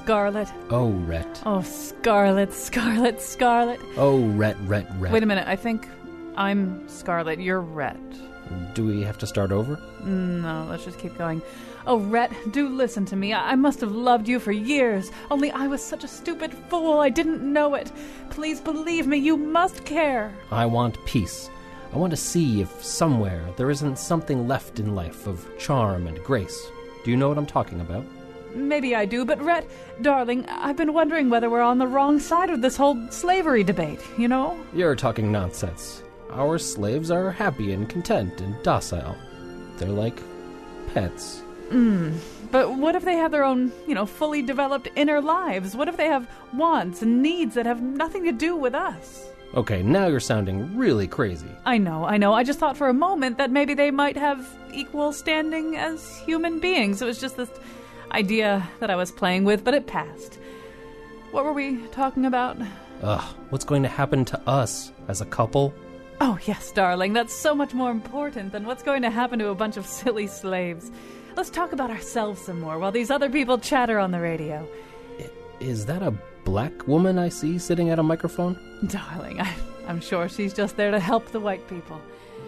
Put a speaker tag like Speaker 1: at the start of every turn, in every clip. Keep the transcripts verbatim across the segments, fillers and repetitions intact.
Speaker 1: Scarlet.
Speaker 2: Oh, Rhett.
Speaker 1: Oh, Scarlet, Scarlet, Scarlet.
Speaker 2: Oh, Rhett, Rhett, Rhett.
Speaker 1: Wait a minute. I think I'm Scarlet. You're Rhett.
Speaker 2: Do we have to start over?
Speaker 1: No, let's just keep going. Oh, Rhett, do listen to me. I-, I must have loved you for years. Only I was such a stupid fool. I didn't know it. Please believe me. You must care.
Speaker 2: I want peace. I want to see if somewhere there isn't something left in life of charm and grace. Do you know what I'm talking about?
Speaker 1: Maybe I do, but Rhett, darling, I've been wondering whether we're on the wrong side of this whole slavery debate, you know?
Speaker 2: You're talking nonsense. Our slaves are happy and content and docile. They're like pets.
Speaker 1: Hmm. But what if they have their own, you know, fully developed inner lives? What if they have wants and needs that have nothing to do with us?
Speaker 2: Okay, now you're sounding really crazy.
Speaker 1: I know, I know. I just thought for a moment that maybe they might have equal standing as human beings. It was just this idea that I was playing with, but it passed. What were we talking about?
Speaker 2: Ugh, what's going to happen to us as a couple?
Speaker 1: Oh, yes, darling. That's so much more important than what's going to happen to a bunch of silly slaves. Let's talk about ourselves some more while these other people chatter on the radio.
Speaker 2: I- is that a black woman I see sitting at a microphone?
Speaker 1: Darling, I, I'm sure she's just there to help the white people.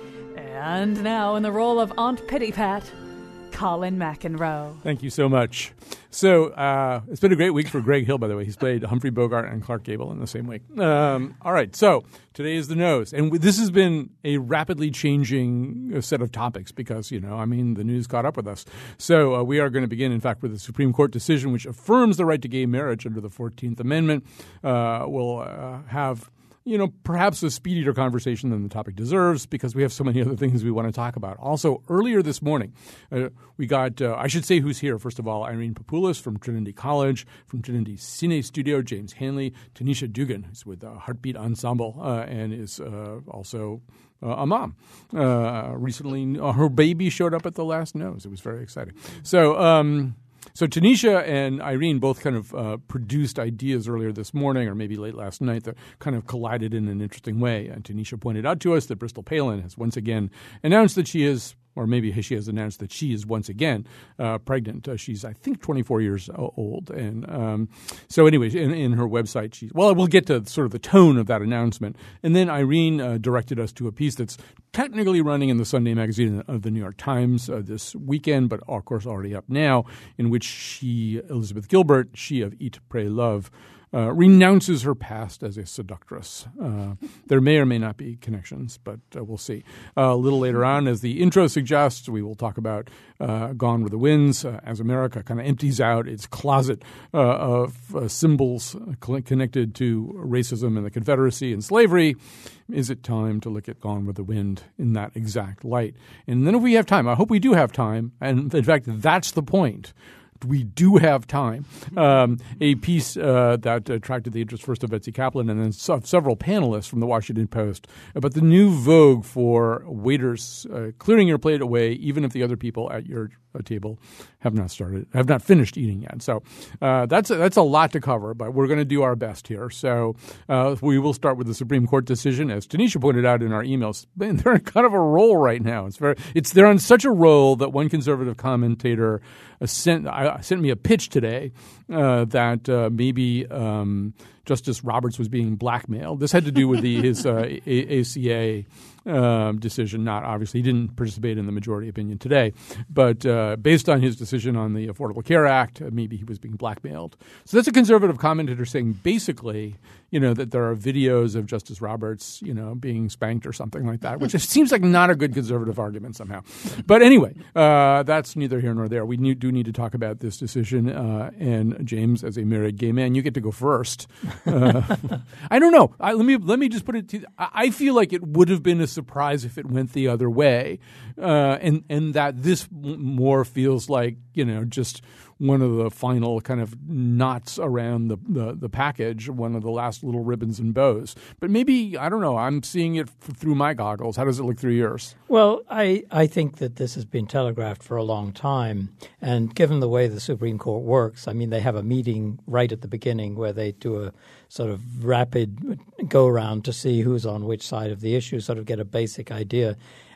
Speaker 1: And now, in the role of Aunt Pittypat, Colin McEnroe.
Speaker 3: Thank you so much. So uh, it's been a great week for Greg Hill, by the way. He's played Humphrey Bogart and Clark Gable in the same week. Um, all right, so today is the nose. And this has been a rapidly changing set of topics because, you know, I mean, the news caught up with us. So uh, we are going to begin, in fact, with a Supreme Court decision which affirms the right to gay marriage under the fourteenth Amendment. Uh, we'll uh, have... you know, perhaps a speedier conversation than the topic deserves because we have so many other things we want to talk about. Also, earlier this morning, uh, we got, uh, I should say who's here. First of all, Irene Papoulis from Trinity College, from Trinity Cine Studio, James Hanley, Tanisha Dugan, who's with uh, Heartbeat Ensemble uh, and is uh, also uh, a mom. Uh, recently, uh, her baby showed up at the last nose. It was very exciting. So, um So Tanisha and Irene both kind of uh, produced ideas earlier this morning or maybe late last night that kind of collided in an interesting way. And Tanisha pointed out to us that Bristol Palin has once again announced that she is or maybe she has announced that she is once again uh, pregnant. Uh, she's, I think, twenty-four years old. And um, so anyway, in, in her website, she's – well, we'll get to sort of the tone of that announcement. And then Irene uh, directed us to a piece that's technically running in the Sunday magazine of the New York Times uh, this weekend, but of course already up now, in which she, Elizabeth Gilbert, she of Eat, Pray, Love, Uh, renounces her past as a seductress. Uh, there may or may not be connections, but uh, we'll see. Uh, a little later on, as the intro suggests, we will talk about uh, Gone with the Winds uh, as America kind of empties out its closet uh, of uh, symbols connected to racism and the Confederacy and slavery. Is it time to look at Gone with the Wind in that exact light? And then if we have time, I hope we do have time, and in fact, that's the point. We do have time. Um, a piece uh, that attracted the interest first of Betsy Kaplan and then so- several panelists from the Washington Post about the new vogue for waiters uh, clearing your plate away even if the other people at your uh, table have not started, have not finished eating yet. So uh, that's a, that's a lot to cover, but we're going to do our best here. So uh, we will start with the Supreme Court decision, as Tanisha pointed out in our emails. Man, they're in kind of a roll right now. It's very, it's they're on such a roll that one conservative commentator uh, sent I, sent me a pitch today uh, that uh, maybe um, Justice Roberts was being blackmailed. This had to do with the, his uh, A- ACA um, decision. Not obviously, he didn't participate in the majority opinion today, but uh, based on his decision on the Affordable Care Act, uh, maybe he was being blackmailed. So that's a conservative commentator saying basically, you know, that there are videos of Justice Roberts, you know, being spanked or something like that, which seems like not a good conservative argument somehow. But anyway, uh, that's neither here nor there. We need, do need to talk about this decision. Uh, and James, as a married gay man, you get to go first. Uh, I don't know. I, let me let me just put it to I, I feel like it would have been a surprise if it went the other way, uh, and and that this more feels like, you know, just one of the final kind of knots around the, the, the package, one of the last little ribbons and bows. But maybe, I don't know, I'm seeing it f- through my goggles. How does it look through yours?
Speaker 4: Well, I, I think that this has been telegraphed for a long time. And given the way the Supreme Court works, I mean, they have a meeting right at the beginning where they do a sort of rapid go-around to see who's on which side of the issue, sort of get a basic idea.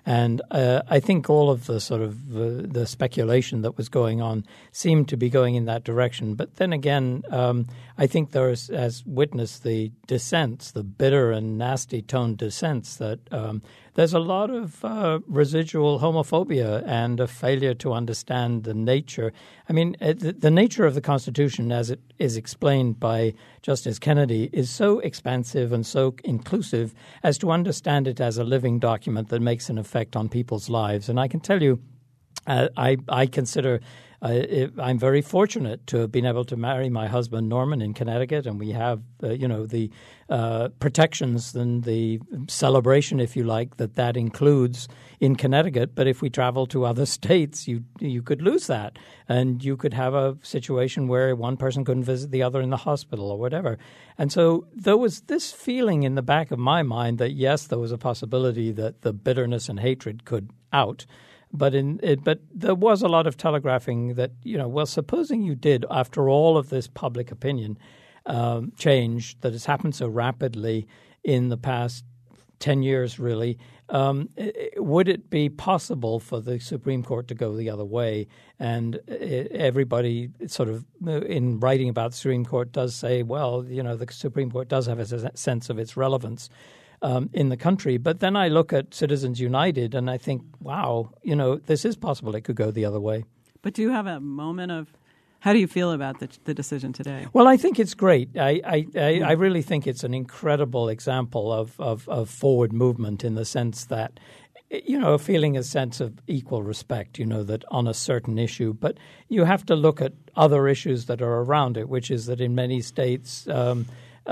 Speaker 4: And uh, I think all of the sort of uh, the speculation that was going on seemed to be going in that direction. But then again, um, I think there is, as witnessed the dissents, the bitter and nasty toned dissents, that um, there's a lot of uh, residual homophobia and a failure to understand the nature. I mean, uh, the, the nature of the Constitution, as it is explained by Justice Kennedy, is so expansive and so inclusive as to understand it as a living document that makes an effect on people's lives. And I can tell you, uh, I, I consider uh, it, I'm very fortunate to have been able to marry my husband Norman in Connecticut, and we have, uh, you know, the uh, protections and the celebration, if you like, that that includes in Connecticut. But if we travel to other states, you you could lose that, and you could have a situation where one person couldn't visit the other in the hospital or whatever. And so there was this feeling in the back of my mind that, yes, there was a possibility that the bitterness and hatred could out. But in it, but there was a lot of telegraphing that, you know, well, supposing you did, after all of this public opinion um, change that has happened so rapidly in the past ten years, really, um, would it be possible for the Supreme Court to go the other way? And everybody sort of in writing about the Supreme Court does say, well, you know, the Supreme Court does have a sense of its relevance Um, in the country. But then I look at Citizens United and I think, wow, you know, this is possible. It could go the other way.
Speaker 5: But do you have a moment of how do you feel about the, the decision today?
Speaker 4: Well, I think it's great. I, I, I, I really think it's an incredible example of, of, of forward movement in the sense that, you know, feeling a sense of equal respect, you know, that on a certain issue. But you have to look at other issues that are around it, which is that in many states um,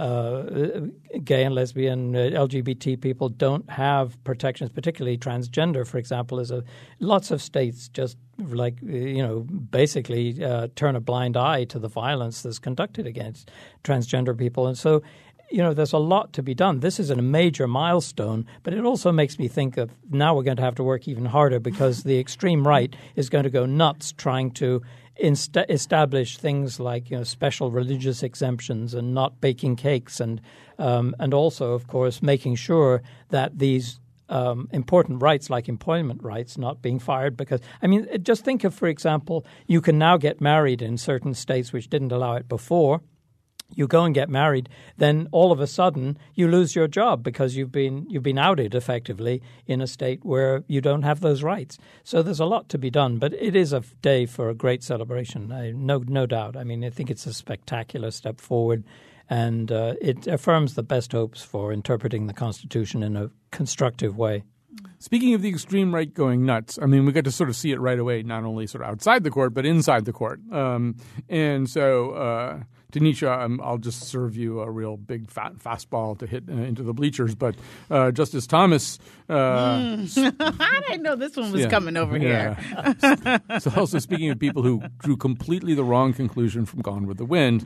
Speaker 4: Uh, gay and lesbian, uh, L G B T people don't have protections, particularly transgender, for example, is a lots of states just like, you know, basically uh, turn a blind eye to the violence that's conducted against transgender people. And so, you know, there's a lot to be done. This is a major milestone, but it also makes me think of now we're going to have to work even harder because the extreme right is going to go nuts trying to Insta- establish things like, you know, special religious exemptions and not baking cakes, and um, and also, of course, making sure that these um, important rights, like employment rights, not being fired. Because I mean, just think of, for example, you can now get married in certain states which didn't allow it before. You go and get married, then all of a sudden you lose your job because you've been you've been outed effectively in a state where you don't have those rights. So there's a lot to be done, but it is a day for a great celebration. I, no, no doubt. I mean, I think it's a spectacular step forward, and uh, it affirms the best hopes for interpreting the Constitution in a constructive way.
Speaker 3: Speaking of the extreme right going nuts, I mean, we got to sort of see it right away, not only sort of outside the court, but inside the court. Um, and so, uh, Tanisha, um, I'll just serve you a real big fat fastball to hit uh, into the bleachers. But uh, Justice Thomas. Uh,
Speaker 6: mm. I didn't know this one was yeah, coming over
Speaker 3: yeah. here. So, also speaking of people who drew completely the wrong conclusion from Gone with the Wind.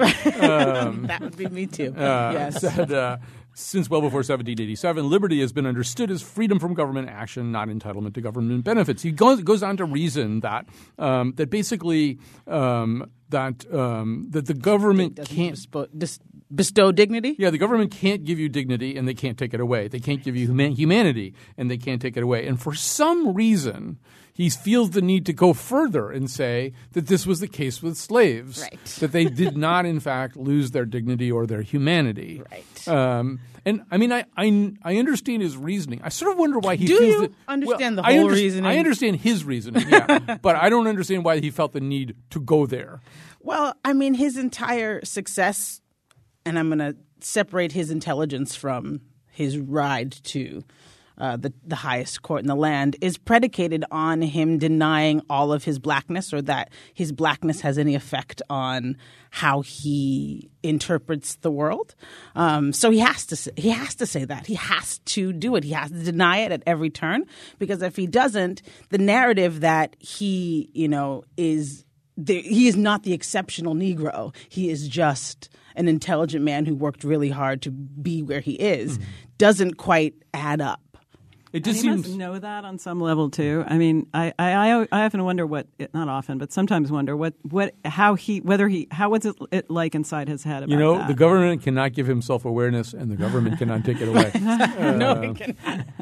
Speaker 3: Um,
Speaker 6: that would be me too.
Speaker 3: Uh,
Speaker 6: yes.
Speaker 3: Said, uh, since well before seventeen eighty-seven, liberty has been understood as freedom from government action, not entitlement to government benefits. He goes, goes on to reason that um, that basically um, that um, that the government can't
Speaker 6: bespo- dis- bestow dignity.
Speaker 3: Yeah, the government can't give you dignity, and they can't take it away. They can't give you human- humanity, and they can't take it away. And for some reason, he feels the need to go further and say that this was the case with slaves,
Speaker 6: right.
Speaker 3: that they did not, in fact, lose their dignity or their humanity.
Speaker 6: Right.
Speaker 3: Um, and I mean, I, I I understand his reasoning. I sort of wonder why he
Speaker 6: Do
Speaker 3: feels
Speaker 6: you
Speaker 3: that,
Speaker 6: understand
Speaker 3: well,
Speaker 6: the whole
Speaker 3: I under-
Speaker 6: reasoning?
Speaker 3: I understand his reasoning, yeah, but I don't understand why he felt the need to go there.
Speaker 6: Well, I mean, his entire success, and I'm going to separate his intelligence from his ride to Uh, the, the highest court in the land, is predicated on him denying all of his blackness, or that his blackness has any effect on how he interprets the world. Um, so he has to say, he has to say that. He has to do it. He has to deny it at every turn, because if he doesn't, the narrative that he, you know, is the, he is not the exceptional Negro. He is just an intelligent man who worked really hard to be where he is, mm-hmm. doesn't quite add up.
Speaker 3: It just
Speaker 5: and he
Speaker 3: seems
Speaker 5: must know that on some level too. I mean, I, I, I often wonder what, not often, but sometimes wonder what, what, how he, whether he, how was it, it like inside his head about
Speaker 3: you know
Speaker 5: that?
Speaker 3: the government cannot give him self awareness, and the government cannot take it away. Uh,
Speaker 6: no, it can.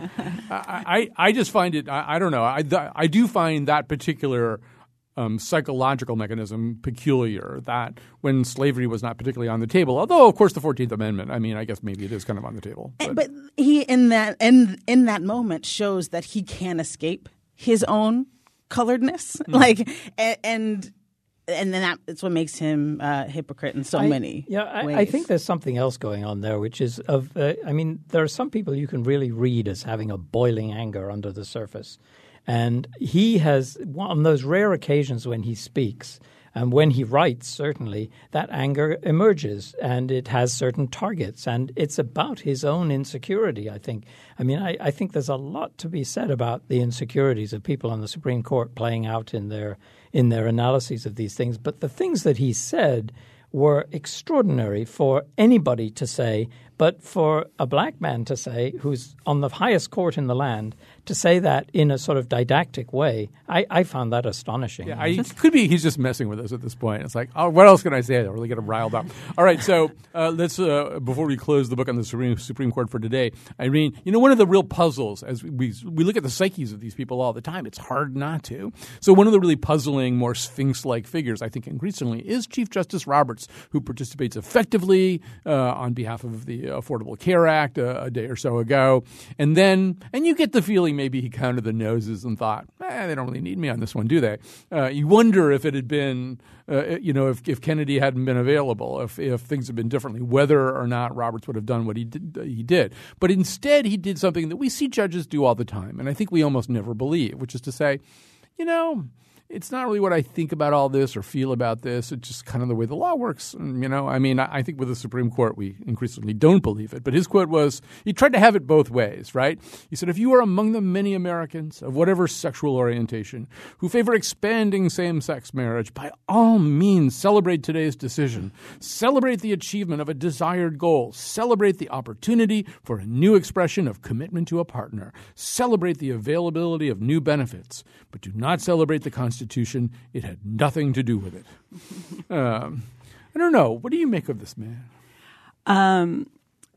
Speaker 3: I, I I just find it. I, I don't know. I I do find that particular. Um, psychological mechanism peculiar, that when slavery was not particularly on the table, although of course the fourteenth Amendment, I mean, I guess maybe it is kind of on the table. But,
Speaker 6: But he in that in in that moment shows that he can't escape his own coloredness,
Speaker 3: Mm.
Speaker 6: like and. and And then that, it's what makes him a hypocrite in so
Speaker 4: I,
Speaker 6: many
Speaker 4: yeah, I,
Speaker 6: ways.
Speaker 4: I think there's something else going on there, which is of. Uh, I mean, there are some people you can really read as having a boiling anger under the surface, and he has on those rare occasions when he speaks and when he writes, certainly that anger emerges, and it has certain targets, and it's about his own insecurity. I think. I mean, I, I think there's a lot to be said about the insecurities of people on the Supreme Court playing out in their. in their analyses of these things. But the things that he said were extraordinary for anybody to say, but for a black man to say, who's on the highest court in the land, to say that in a sort of didactic way, I, I found that astonishing.
Speaker 3: yeah, I, it could be he's just messing with us at this point. It's like, oh, what else can I say? I really get him riled up. All right, so uh, let's uh, before we close the book on the Supreme, Supreme Court for today, Irene, you know, one of the real puzzles as we we look at the psyches of these people all the time, it's hard not to. So one of the really puzzling, more Sphinx-like figures, I think, increasingly, is Chief Justice Roberts, who participates effectively uh, on behalf of the Affordable Care Act uh, a day or so ago, and then and you get the feeling maybe he counted the noses and thought, eh, they don't really need me on this one, do they? Uh, you wonder if it had been, uh, you know, if, if Kennedy hadn't been available, if if things had been differently, whether or not Roberts would have done what he did. He did, but instead he did something that we see judges do all the time, and I think we almost never believe, which is to say, you know, it's not really what I think about all this or feel about this. It's just kind of the way the law works. And, you know, I mean, I think with the Supreme Court, we increasingly don't believe it. But his quote was, he tried to have it both ways, right? He said, if you are among the many Americans of whatever sexual orientation who favor expanding same-sex marriage, by all means, celebrate today's decision. Celebrate the achievement of a desired goal. Celebrate the opportunity for a new expression of commitment to a partner. Celebrate the availability of new benefits. But do not celebrate the Constitution. Constitution. It had nothing to do with it. Um, I don't know. What do you make of this man?
Speaker 5: Um,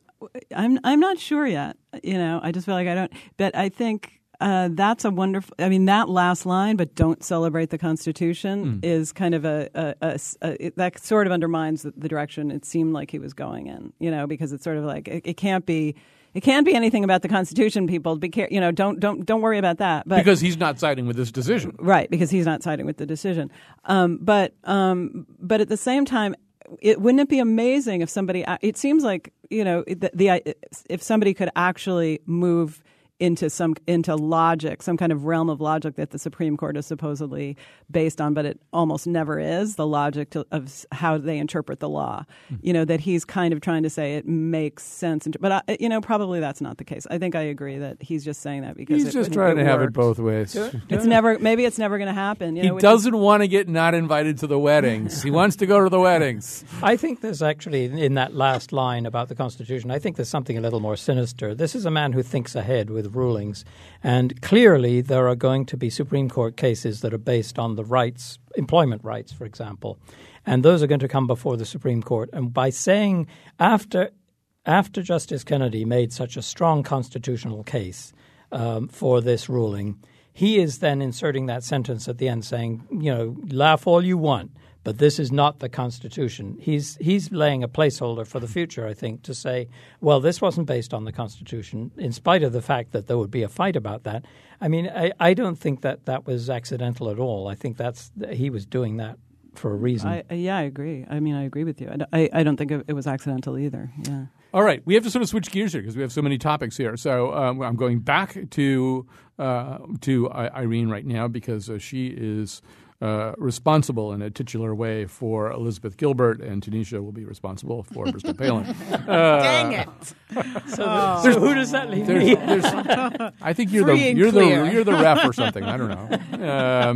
Speaker 5: I'm I'm not sure yet. You know, I just feel like I don't. But I think uh, that's a wonderful. I mean, that last line, "But don't celebrate the Constitution," mm. is kind of a, a, a, a it, that sort of undermines the, the direction it seemed like he was going in. You know, because it's sort of like it, it can't be. It can't be anything about the Constitution, people. Be care, you know, don't don't don't worry about that. But,
Speaker 3: because he's not siding with this decision,
Speaker 5: right? Because he's not siding with the decision. Um, but um, but at the same time, it wouldn't it be amazing if somebody? It seems like you know the, the if somebody could actually move into some into logic, some kind of realm of logic that the Supreme Court is supposedly based on, but it almost never is, the logic to, of how they interpret the law. Mm-hmm. You know, that he's kind of trying to say it makes sense. But, I, you know, probably that's not the case. I think I agree that he's just saying that because
Speaker 3: he's
Speaker 5: it,
Speaker 3: just
Speaker 5: it,
Speaker 3: trying
Speaker 5: it
Speaker 3: to have
Speaker 5: works.
Speaker 3: it both ways.
Speaker 5: It's never, maybe it's never going to happen. You
Speaker 3: he
Speaker 5: know,
Speaker 3: doesn't
Speaker 5: is,
Speaker 3: want to get not invited to the weddings. He wants to go to the weddings.
Speaker 4: I think there's actually, in that last line about the Constitution, I think there's something a little more sinister. This is a man who thinks ahead with rulings. And clearly there are going to be Supreme Court cases that are based on the rights, employment rights, for example. And those are going to come before the Supreme Court. And by saying after after Justice Kennedy made such a strong constitutional case um, for this ruling, he is then inserting that sentence at the end saying, you know, laugh all you want, but this is not the Constitution. He's he's laying a placeholder for the future, I think, to say, well, this wasn't based on the Constitution, in spite of the fact that there would be a fight about that. I mean, I, I don't think that that was accidental at all. I think that's he was doing that for a reason.
Speaker 5: I, yeah, I agree. I mean, I agree with you. I, I, I don't think it was accidental either. Yeah.
Speaker 3: All right, we have to sort of switch gears here because we have so many topics here. So um, I'm going back to uh, to Irene right now because uh, she is uh, responsible in a titular way for Elizabeth Gilbert, and Tanisha will be responsible for Bristol Palin. Uh,
Speaker 6: Dang it!
Speaker 4: So, oh. so who does that leave
Speaker 3: there's,
Speaker 4: me?
Speaker 3: There's, I think you're
Speaker 6: Free
Speaker 3: the
Speaker 6: and
Speaker 3: you're
Speaker 6: clear.
Speaker 3: the you're the ref or something. I don't know. Um,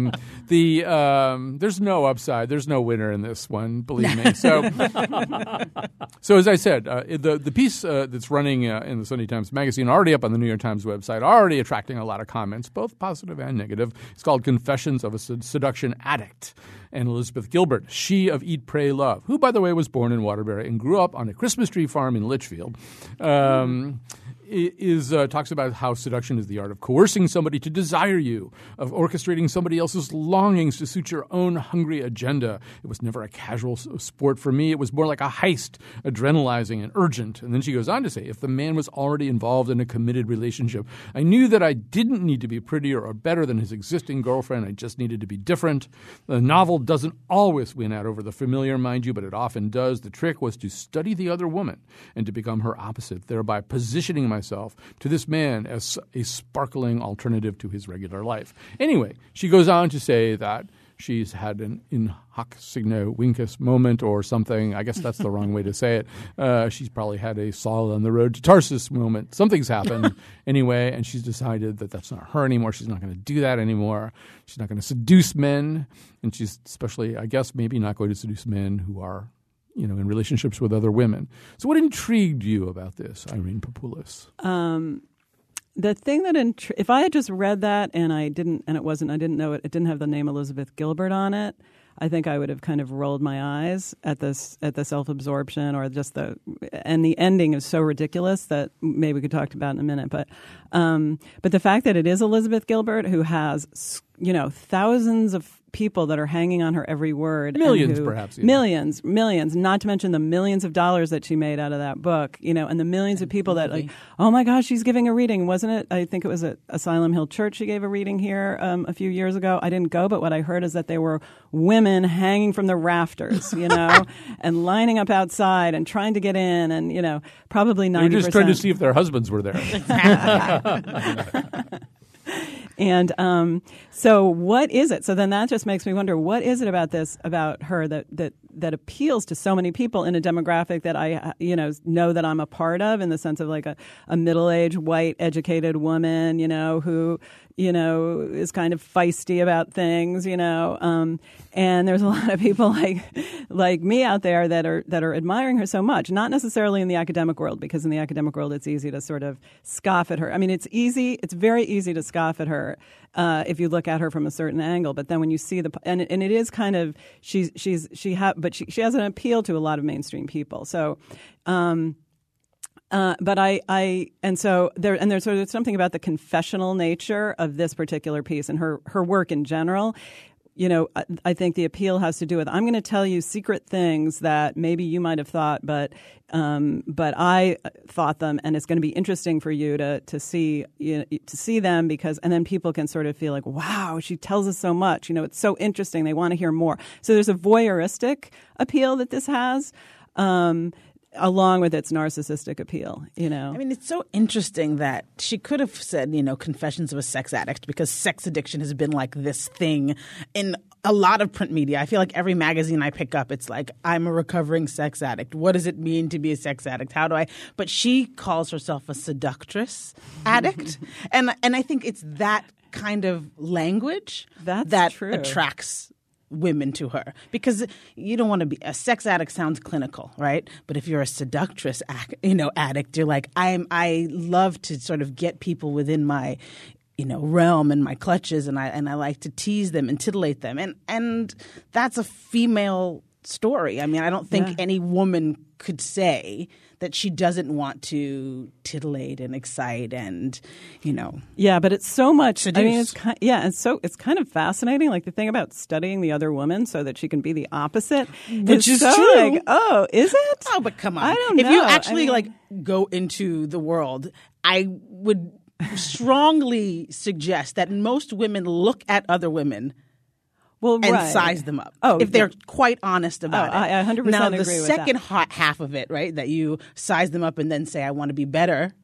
Speaker 3: The um, there's no upside. There's no winner in this one, believe me. So, so as I said, uh, the the piece uh, that's running uh, in the Sunday Times Magazine, already up on the New York Times website, already attracting a lot of comments, both positive and negative. It's called "Confessions of a Seduction Addict." And Elizabeth Gilbert, she of Eat, Pray, Love, who, by the way, was born in Waterbury and grew up on a Christmas tree farm in Litchfield, um, is uh, talks about how seduction is the art of coercing somebody to desire you, of orchestrating somebody else's longings to suit your own hungry agenda. It was never a casual sport for me. It was more like a heist, adrenalizing and urgent. And then she goes on to say, if the man was already involved in a committed relationship, I knew that I didn't need to be prettier or better than his existing girlfriend. I just needed to be different. The novel doesn't always win out over the familiar, mind you, but it often does. The trick was to study the other woman and to become her opposite, thereby positioning myself to this man as a sparkling alternative to his regular life. Anyway, she goes on to say that she's had an in hoc signo vinces moment or something. I guess that's the wrong way to say it. Uh, she's probably had a Saul on the road to Tarsus moment. Something's happened anyway, and she's decided that that's not her anymore. She's not going to do that anymore. She's not going to seduce men, and she's especially, I guess, maybe not going to seduce men who are, you know, in relationships with other women. So what intrigued you about this, Irene Papoulis?
Speaker 5: Um, the thing that, intri- if I had just read that and I didn't, and it wasn't, I didn't know it, it didn't have the name Elizabeth Gilbert on it, I think I would have kind of rolled my eyes at this, at the self-absorption or just the, and the ending is so ridiculous that maybe we could talk about in a minute. But, um, but the fact that it is Elizabeth Gilbert who has, you know, thousands of people that are hanging on her every word.
Speaker 3: Millions,
Speaker 5: who,
Speaker 3: perhaps. Even.
Speaker 5: Millions, millions, not to mention the millions of dollars that she made out of that book, you know, and the millions of people that like, oh my gosh, she's giving a reading. Wasn't it? I think it was at Asylum Hill Church. She gave a reading here um, a few years ago. I didn't go, but what I heard is that there were women hanging from the rafters, you know, and lining up outside and trying to get in and, you know, probably ninety percent.
Speaker 3: They're just trying to see if their husbands were there.
Speaker 5: And um, so what is it? So then that just makes me wonder, what is it about this, about her that, that, that appeals to so many people in a demographic that I, you know, know that I'm a part of, in the sense of like a, a middle-aged, white, educated woman, you know, who, you know, is kind of feisty about things, you know. Um, and there's a lot of people like like me out there that are that are admiring her so much, not necessarily in the academic world, because in the academic world it's easy to sort of scoff at her. I mean, it's easy, it's very easy to scoff at her uh, if you look at her from a certain angle. But then when you see the, and, and it is kind of, she's, she's, she ha, but she, she has an appeal to a lot of mainstream people. So, um, Uh, but I, I, and so there, and there's sort of something about the confessional nature of this particular piece and her, her work in general. You know, I, I think the appeal has to do with, I'm going to tell you secret things that maybe you might have thought, but, um, but I thought them, and it's going to be interesting for you to, to see, you know, to see them, because, and then people can sort of feel like, wow, she tells us so much, you know, it's so interesting. They want to hear more. So there's a voyeuristic appeal that this has. Um, along with its narcissistic appeal, you know.
Speaker 6: I mean, it's so interesting that she could have said, you know, Confessions of a Sex Addict, because sex addiction has been like this thing in a lot of print media. I feel like every magazine I pick up, it's like, I'm a recovering sex addict. What does it mean to be a sex addict? How do I? But she calls herself a seductress addict. and and I think it's that kind of language
Speaker 5: That's
Speaker 6: that
Speaker 5: true.
Speaker 6: attracts women to her, because you don't want to be a sex addict. Sounds clinical, right? But if you're a seductress, you know, addict, you're like, I'm. I love to sort of get people within my, you know, realm and my clutches, and I and I like to tease them and titillate them, and and that's a female story. I mean, I don't think
Speaker 5: Yeah.
Speaker 6: any woman could say that she doesn't want to titillate and excite and, you know.
Speaker 5: Yeah, but it's so much.
Speaker 6: Seduce.
Speaker 5: I mean, it's kind, yeah, it's so it's kind of fascinating. Like the thing about studying the other woman so that she can be the opposite,
Speaker 6: Which is
Speaker 5: so
Speaker 6: true.
Speaker 5: Like, oh, is it?
Speaker 6: Oh, but come on.
Speaker 5: I don't
Speaker 6: if
Speaker 5: know.
Speaker 6: you actually
Speaker 5: I mean-
Speaker 6: like go into the world, I would strongly suggest that most women look at other women
Speaker 5: Well,
Speaker 6: and
Speaker 5: right.
Speaker 6: size them up.
Speaker 5: Oh,
Speaker 6: if they're
Speaker 5: yeah.
Speaker 6: quite honest about
Speaker 5: Oh,
Speaker 6: it.
Speaker 5: I- I one hundred percent
Speaker 6: now,
Speaker 5: agree
Speaker 6: the
Speaker 5: with
Speaker 6: second
Speaker 5: that.
Speaker 6: ha- half of it, right, that you size them up and then say, I want to be better.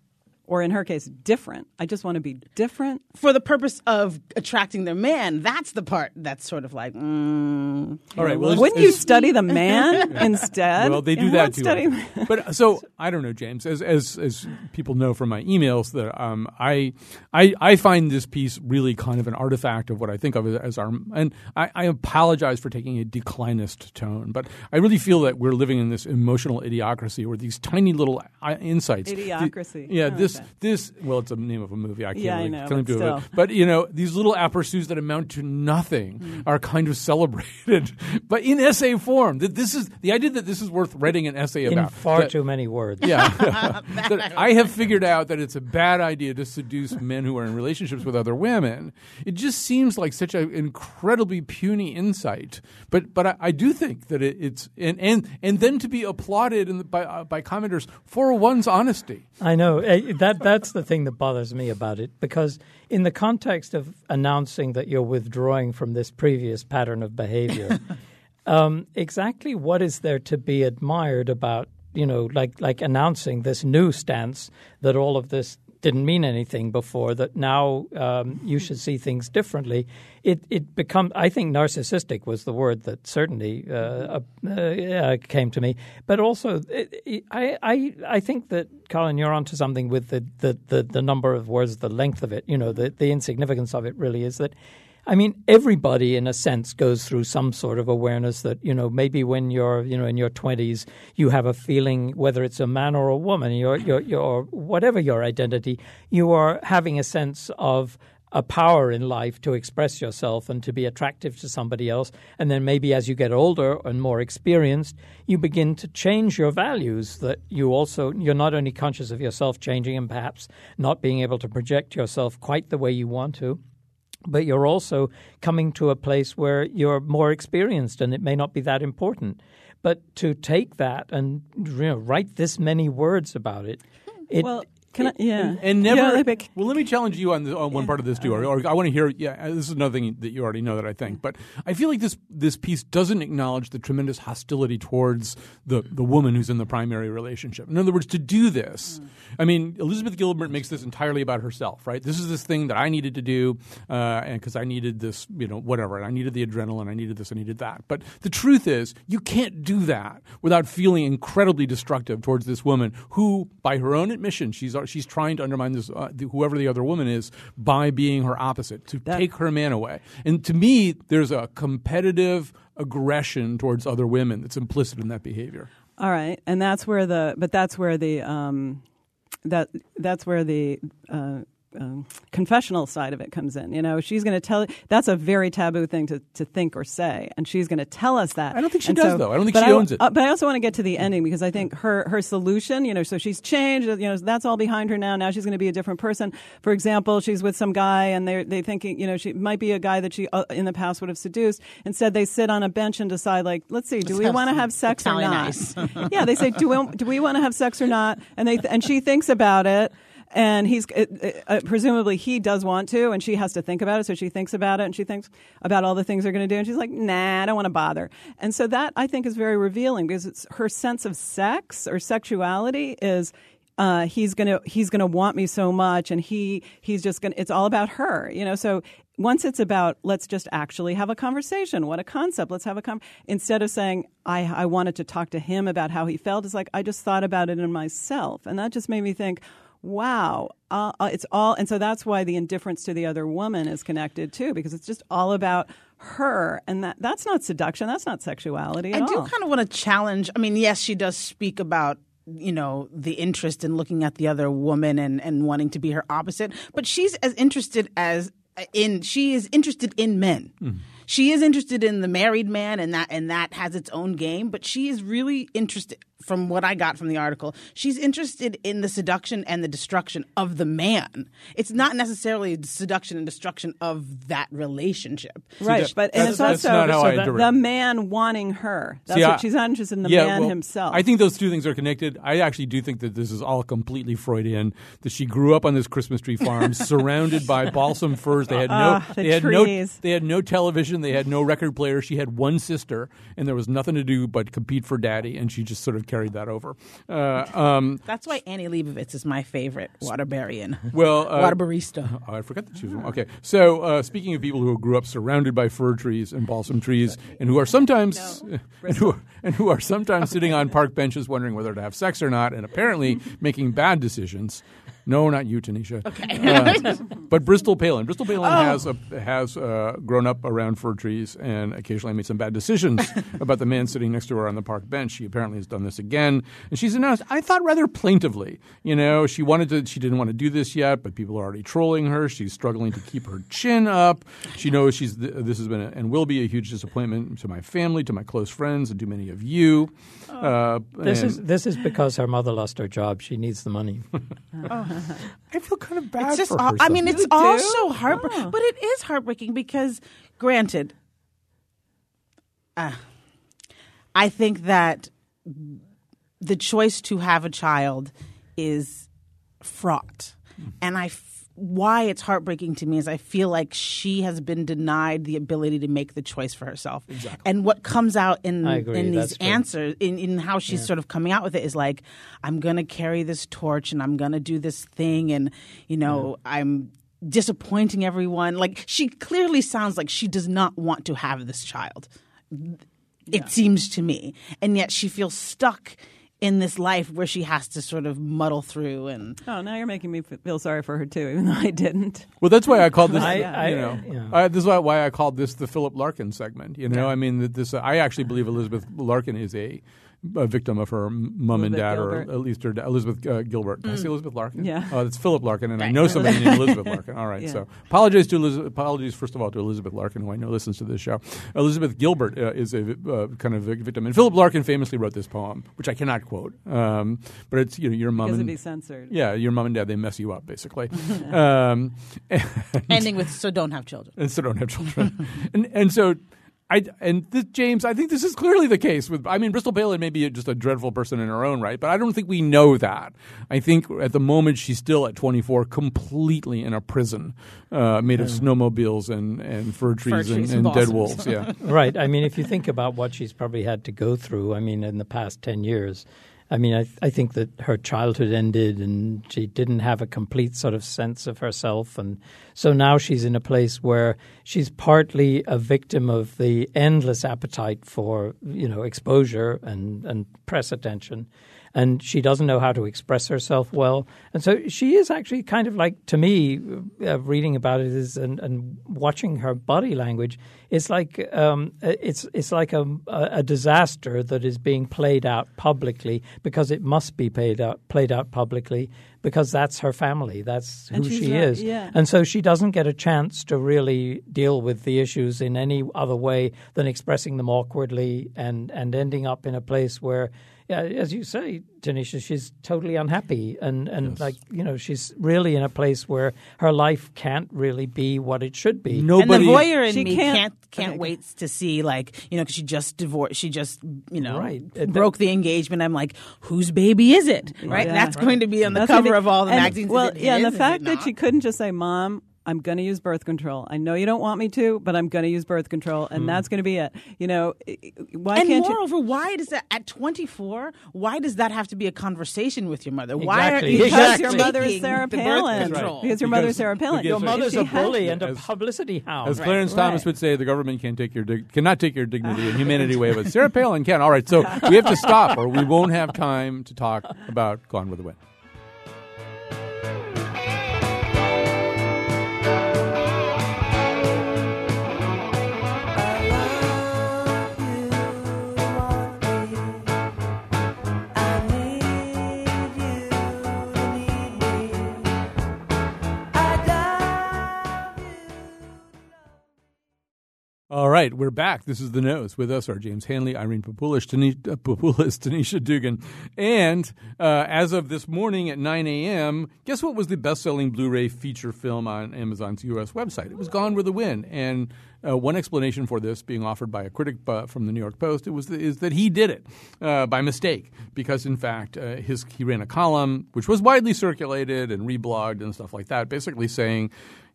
Speaker 5: or in her case, different. I just want to be different.
Speaker 6: For the purpose of attracting their man, that's the part that's sort of like, mm,
Speaker 3: All right. Well,
Speaker 5: Wouldn't you study the man instead?
Speaker 3: Well, they do
Speaker 5: You
Speaker 3: that
Speaker 5: won't
Speaker 3: too.
Speaker 5: study-
Speaker 3: I think. But so I don't know, James. As as as people know from my emails, that um, I I I find this piece really kind of an artifact of what I think of as our. And I, I apologize for taking a declinist tone, but I really feel that we're living in this emotional idiocracy where these tiny little uh, insights.
Speaker 5: Idiocracy.
Speaker 3: The, yeah.
Speaker 5: I
Speaker 3: This
Speaker 5: like that.
Speaker 3: this well, it's a name of a movie. I can't
Speaker 5: Yeah, I
Speaker 3: really
Speaker 5: know,
Speaker 3: claim
Speaker 5: but
Speaker 3: to
Speaker 5: still.
Speaker 3: it. But you know, these little aperçus that amount to nothing
Speaker 5: Mm.
Speaker 3: are kind of celebrated, but in essay form. That this is the idea that this is worth writing an essay
Speaker 4: In
Speaker 3: about.
Speaker 4: far
Speaker 3: That-
Speaker 4: too many words.
Speaker 3: Yeah, that I have figured out that it's a bad idea to seduce men who are in relationships with other women. It just seems like such an incredibly puny insight. But but I, I do think that it, it's and, and and then to be applauded in the, by uh, by commenters for one's honesty.
Speaker 4: I know. Eh, that that's the thing that bothers me about it, because in the context of announcing that you're withdrawing from this previous pattern of behavior, um, exactly what is there to be admired about, you know, like like announcing this new stance that all of this didn't mean anything before, that now um, you should see things differently. It it becomes, I think narcissistic was the word that certainly uh, uh, came to me. But also, it, it, I, I I think that, Colin, you're onto something with the, the, the, the number of words, the length of it, you know, the, the insignificance of it really is that, I mean, everybody in a sense goes through some sort of awareness that, you know, maybe when you're, you know, in your twenties, you have a feeling, whether it's a man or a woman, you're, you're, you're, whatever your identity, you are having a sense of a power in life to express yourself and to be attractive to somebody else. And then maybe as you get older and more experienced, you begin to change your values, that you also, you're not only conscious of yourself changing and perhaps not being able to project yourself quite the way you want to, but you're also coming to a place where you're more experienced and it may not be that important. But to take that and, you know, write this many words about it, it
Speaker 5: Well, can I, yeah.
Speaker 3: And never.
Speaker 5: Yeah, like,
Speaker 3: well, let me challenge you on, the, on one part of this too, or, or I want to hear. Yeah, this is another thing that you already know that I think, but I feel like this this piece doesn't acknowledge the tremendous hostility towards the the woman who's in the primary relationship. In other words, to do this, mm. I mean, Elizabeth Gilbert makes this entirely about herself, right? This is this thing that I needed to do, uh, and because I needed this, you know, whatever. I needed the adrenaline. I needed this. I needed that. But the truth is, you can't do that without feeling incredibly destructive towards this woman who, by her own admission, she's she's trying to undermine this uh, the, whoever the other woman is by being her opposite, to
Speaker 5: That,
Speaker 3: take her man away. And to me, there's a competitive aggression towards other women that's implicit in that behavior.
Speaker 5: all right, and that's where the but that's where the um, that that's where the uh, um, confessional side of it comes in. You know, she's going to tell. That's a very taboo thing to, to think or say, and she's going to tell us that.
Speaker 3: I don't think she
Speaker 5: And
Speaker 3: does,
Speaker 5: so,
Speaker 3: though. I don't think
Speaker 5: but
Speaker 3: she
Speaker 5: I,
Speaker 3: owns it.
Speaker 5: Uh, but I also want to get to the ending, because I think her her solution. You know, so she's changed. You know, that's all behind her now. Now she's going to be a different person. For example, she's with some guy, and they they thinking, you know, she might be a guy that she uh, in the past would have seduced. Instead, they sit on a bench and decide, like, let's see, do
Speaker 6: Let's
Speaker 5: we
Speaker 6: have
Speaker 5: want to
Speaker 6: some
Speaker 5: have sex or
Speaker 6: Italian
Speaker 5: not?
Speaker 6: ice.
Speaker 5: Yeah, they say, do we do we want to have sex or not? And they and she thinks about it. And he's uh, uh, presumably he does want to, and she has to think about it. So she thinks about it, and she thinks about all the things they're going to do, and she's like, "Nah, I don't want to bother." And so that, I think, is very revealing, because it's her sense of sex or sexuality is uh, he's gonna he's gonna want me so much, and he he's just gonna. It's all about her, you know. So once it's about, let's just actually have a conversation. What a concept! Let's have a con. Instead of saying, I I wanted to talk to him about how he felt, it's like, I just thought about it in myself, and that just made me think, wow, uh, it's all, and so that's why the indifference to the other woman is connected too, because it's just all about her, and that that's not seduction, that's not sexuality at
Speaker 6: I do
Speaker 5: all.
Speaker 6: kind of want to challenge. I mean, yes, she does speak about, you know, the interest in looking at the other woman and, and wanting to be her opposite, but she's as interested as in she is interested in men. Mm. She is interested in the married man, and that and that has its own game. But she is really interested, from what I got from the article, she's interested in the seduction and the destruction of the man. It's not necessarily the seduction and destruction of that relationship.
Speaker 5: Right,
Speaker 3: that,
Speaker 5: but and
Speaker 3: that's,
Speaker 5: it's
Speaker 3: that's
Speaker 5: also
Speaker 3: not how I
Speaker 5: the,
Speaker 3: interpret
Speaker 5: the
Speaker 3: it.
Speaker 5: man wanting her. That's
Speaker 3: See,
Speaker 5: what
Speaker 3: I,
Speaker 5: she's not interested in the
Speaker 3: yeah,
Speaker 5: man
Speaker 3: well,
Speaker 5: himself.
Speaker 3: I think those two things are connected. I actually do think that this is all completely Freudian. That she grew up on this Christmas tree farm, surrounded by balsam firs. They had no,
Speaker 5: Oh, the
Speaker 3: they had no,
Speaker 5: trees.
Speaker 3: they had no television. They had no record player. She had one sister, and there was nothing to do but compete for daddy. And she just sort of carried that over. Uh, um,
Speaker 6: That's why Annie Leibovitz is my favorite Waterburyyan.
Speaker 3: well, uh,
Speaker 6: Water barista.
Speaker 3: Oh, I forgot that she was one. Okay, so uh, speaking of people who grew up surrounded by fir trees and balsam trees, and who are sometimes and, who, and who are sometimes sitting on park benches wondering whether to have sex or not, and apparently making bad decisions. No, not you, Tanisha. Okay. Uh, but Bristol Palin. Bristol Palin
Speaker 6: Oh.
Speaker 3: has a, has uh, grown up around fir trees and occasionally made some bad decisions about the man sitting next to her on the park bench. She apparently has done this again, and she's announced, I thought rather plaintively. You know, she wanted to. She didn't want to do this yet, but people are already trolling her. She's struggling to keep her chin up. She knows she's. This has been a, and will be a huge disappointment to my family, to my close friends, and to many of you. Uh,
Speaker 4: This
Speaker 3: and
Speaker 4: is this is because her mother lost her job. She needs the money.
Speaker 3: I feel kind of bad
Speaker 6: It's just,
Speaker 3: for
Speaker 6: aw-
Speaker 3: her.
Speaker 6: I mean, it's
Speaker 5: You do?
Speaker 6: also heartbreaking, but it is heartbreaking because, granted, uh, I think that the choice to have a child is fraught, and I. F- why it's heartbreaking to me is I feel like she has been denied the ability to make the choice for herself. Exactly. And what comes out in
Speaker 4: I agree,
Speaker 6: in
Speaker 4: that's
Speaker 6: these
Speaker 4: true.
Speaker 6: answers, in, in how she's sort of coming out with it, is like, I'm going to carry this torch and I'm going to do this thing, and you know, I'm disappointing everyone. Like, she clearly sounds like she does not want to have this child. It seems to me, and yet she feels stuck in this life where she has to sort of muddle through and
Speaker 5: Oh, now you're making me f- feel sorry for her too, even though I didn't.
Speaker 3: Well, that's why I called this.
Speaker 4: I-
Speaker 3: you
Speaker 4: I-
Speaker 3: know,
Speaker 4: yeah.
Speaker 3: uh, this is why, why I called this the Philip Larkin segment. You know, I mean, that this. Uh, I actually believe Elizabeth Larkin is a, a victim of her m- mom and
Speaker 5: Elizabeth
Speaker 3: dad,
Speaker 5: Gilbert.
Speaker 3: or at least her da- Elizabeth uh, Gilbert. Did I say Elizabeth Larkin?
Speaker 5: Yeah.
Speaker 3: Oh, it's Philip Larkin, and I know somebody named Elizabeth Larkin. All right,
Speaker 5: Yeah.
Speaker 3: so apologies to Eliz- apologies first of all to Elizabeth Larkin, who I know listens to this show. Elizabeth Gilbert uh, is a uh, kind of a victim, and Philip Larkin famously wrote this poem, which I cannot quote, um, but it's you know your mom
Speaker 5: Because
Speaker 3: and
Speaker 5: it'd be censored.
Speaker 3: yeah, your mom and dad, they mess you up basically. um,
Speaker 6: ending with "so don't have children."
Speaker 3: and so don't have children. and and so I and this, James, I think this is clearly the case with. I mean, Bristol Palin may be just a dreadful person in her own right, but I don't think we know that. I think at the moment she's still at twenty-four, completely in a prison uh, made of snowmobiles and and fir trees,
Speaker 6: trees
Speaker 3: and,
Speaker 6: and
Speaker 3: and dead
Speaker 6: balsams.
Speaker 3: wolves. Yeah.
Speaker 4: Right. I mean, if you think about what she's probably had to go through, I mean, in the past ten years, I mean, I, I think that her childhood ended and she didn't have a complete sort of sense of herself. And so now she's in a place where she's partly a victim of the endless appetite for, you know, exposure and, and press attention. And she doesn't know how to express herself well. And so she is actually kind of like, to me, uh, reading about it is and, and watching her body language, it's like um, it's it's like a, a disaster that is being played out publicly because it must be played out played out publicly because that's her family, that's
Speaker 5: And
Speaker 4: who
Speaker 5: she's
Speaker 4: she
Speaker 5: not-
Speaker 4: is,
Speaker 5: yeah.
Speaker 4: and so she doesn't get a chance to really deal with the issues in any other way than expressing them awkwardly and and ending up in a place where. Yeah, as you say, Tanisha, she's totally unhappy, and, and
Speaker 3: Yes.
Speaker 4: like you know, she's really in a place where her life can't really be what it should be.
Speaker 3: Nobody.
Speaker 6: And the voyeur in
Speaker 5: She
Speaker 6: me
Speaker 5: can't-
Speaker 6: can't can't,
Speaker 5: okay.
Speaker 6: wait to see, like, you know, because she just divorced, she just you know
Speaker 4: Right. It-
Speaker 6: broke the engagement. I'm like, whose baby is it? Right,
Speaker 5: Yeah.
Speaker 6: that's going to be on the
Speaker 5: That's
Speaker 6: cover
Speaker 5: gonna be-
Speaker 6: of all the
Speaker 5: and-
Speaker 6: magazines.
Speaker 5: Well,
Speaker 6: Is it
Speaker 5: yeah, and
Speaker 6: his?
Speaker 5: the
Speaker 6: Is
Speaker 5: fact
Speaker 6: it
Speaker 5: that
Speaker 6: not?
Speaker 5: she couldn't just say, "Mom, I'm going to use birth control. I know you don't want me to, but I'm going to use birth control, and that's going to be it." You know, i- i- why
Speaker 6: and
Speaker 5: can't you?
Speaker 6: moreover, why does that at twenty-four? Why does that have to be a conversation with your mother? Why
Speaker 4: Exactly.
Speaker 6: are you
Speaker 5: Because
Speaker 6: just
Speaker 5: your mother is
Speaker 6: taking
Speaker 5: Sarah
Speaker 6: the birth
Speaker 5: Palin.
Speaker 6: control?
Speaker 5: Because your mother
Speaker 3: Because-
Speaker 5: is Sarah Palin.
Speaker 3: because-
Speaker 4: Your
Speaker 3: If
Speaker 4: mother's
Speaker 5: she
Speaker 4: a
Speaker 5: had-
Speaker 4: bully and a
Speaker 3: As-
Speaker 4: publicity hound.
Speaker 3: As Clarence Thomas
Speaker 5: right.
Speaker 3: would say, the government can't take your dig- cannot take your dignity and humanity away, but Sarah Palin can. All right, so we have to stop, or we won't have time to talk about Gone with the Wind. All right, we're back. This is The Nose. With us are James Hanley, Irene Popoulis, Tanisha, uh, Popoulis, Tanisha Dugan. And uh, as of this morning at nine a.m., guess what was the best-selling Blu-ray feature film on Amazon's U S website? It was Gone with the Wind. And uh, one explanation for this being offered by a critic uh, from the New York Post it was the, is that he did it uh, by mistake because, in fact, uh, his he ran a column which was widely circulated and reblogged and stuff like that, basically saying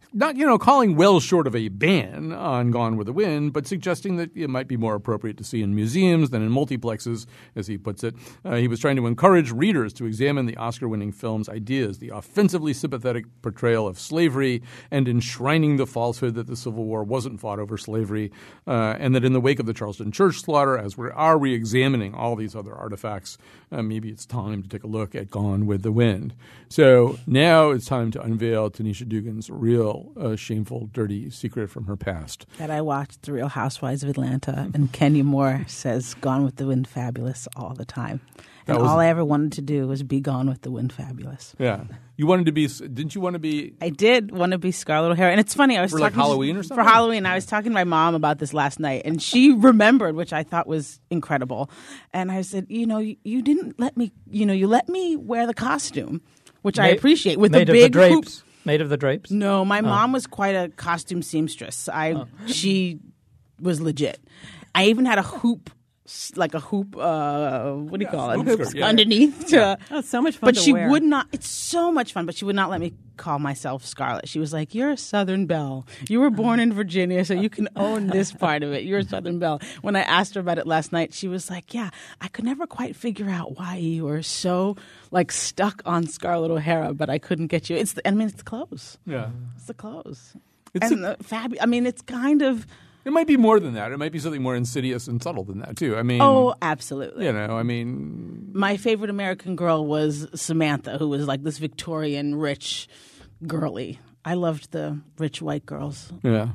Speaker 3: not, you know, calling well short of a ban on Gone with the Wind, but suggesting that it might be more appropriate to see in museums than in multiplexes, as he puts it. Uh, he was trying to encourage readers to examine the Oscar-winning film's ideas, the offensively sympathetic portrayal of slavery, and enshrining the falsehood that the Civil War wasn't fought over slavery, uh, and that in the wake of the Charleston church slaughter, as we are re-examining all these other artifacts, uh, maybe it's time to take a look at Gone with the Wind. So now it's time to unveil Tanisha Dugan's real uh, shameful, dirty secret from her past.
Speaker 6: That I watched The Real Housewives of Atlanta, and Kenya Moore says Gone with the Wind fabulous all the time. And
Speaker 3: was,
Speaker 6: all I ever wanted to do was be Gone with the Wind fabulous.
Speaker 3: Yeah. You wanted to be, didn't you want to be?
Speaker 6: I did want to be Scarlett O'Hara. And it's funny, I was
Speaker 3: for
Speaker 6: talking
Speaker 3: like Halloween or something?
Speaker 6: For Halloween, I was talking to my mom about this last night, and she remembered, which I thought was incredible. And I said, you know, you, you didn't let me, you know, you let me wear the costume, which
Speaker 4: made,
Speaker 6: I appreciate, with
Speaker 4: made
Speaker 6: the
Speaker 4: of
Speaker 6: big
Speaker 4: the drapes.
Speaker 6: hoop.
Speaker 4: Made of the drapes?
Speaker 6: No, my oh. mom was quite a costume seamstress. I oh. She was legit. I even had a hoop, like a hoop, uh, what do you yeah, call it? Hoops yeah. underneath. To,
Speaker 5: yeah. Oh, it's so much fun
Speaker 6: But
Speaker 5: to
Speaker 6: she
Speaker 5: wear.
Speaker 6: would not, it's so much fun, but she would not let me call myself Scarlett. She was like, you're a Southern Belle. You were born in Virginia, so you can own this part of it. You're a Southern Belle. When I asked her about it last night, she was like, yeah, I could never quite figure out why you were so like stuck on Scarlett O'Hara, but I couldn't get you. It's the, I mean, it's the clothes.
Speaker 3: Yeah.
Speaker 6: It's the clothes.
Speaker 3: It's
Speaker 6: and
Speaker 3: a,
Speaker 6: the fab. I mean, it's kind of...
Speaker 3: It might be more than that. It might be something more insidious and subtle than that, too. I mean...
Speaker 6: Oh, absolutely.
Speaker 3: You know, I mean...
Speaker 6: My favorite American Girl was Samantha, who was like this Victorian, rich, girly. I loved the rich white girls.
Speaker 3: Yeah.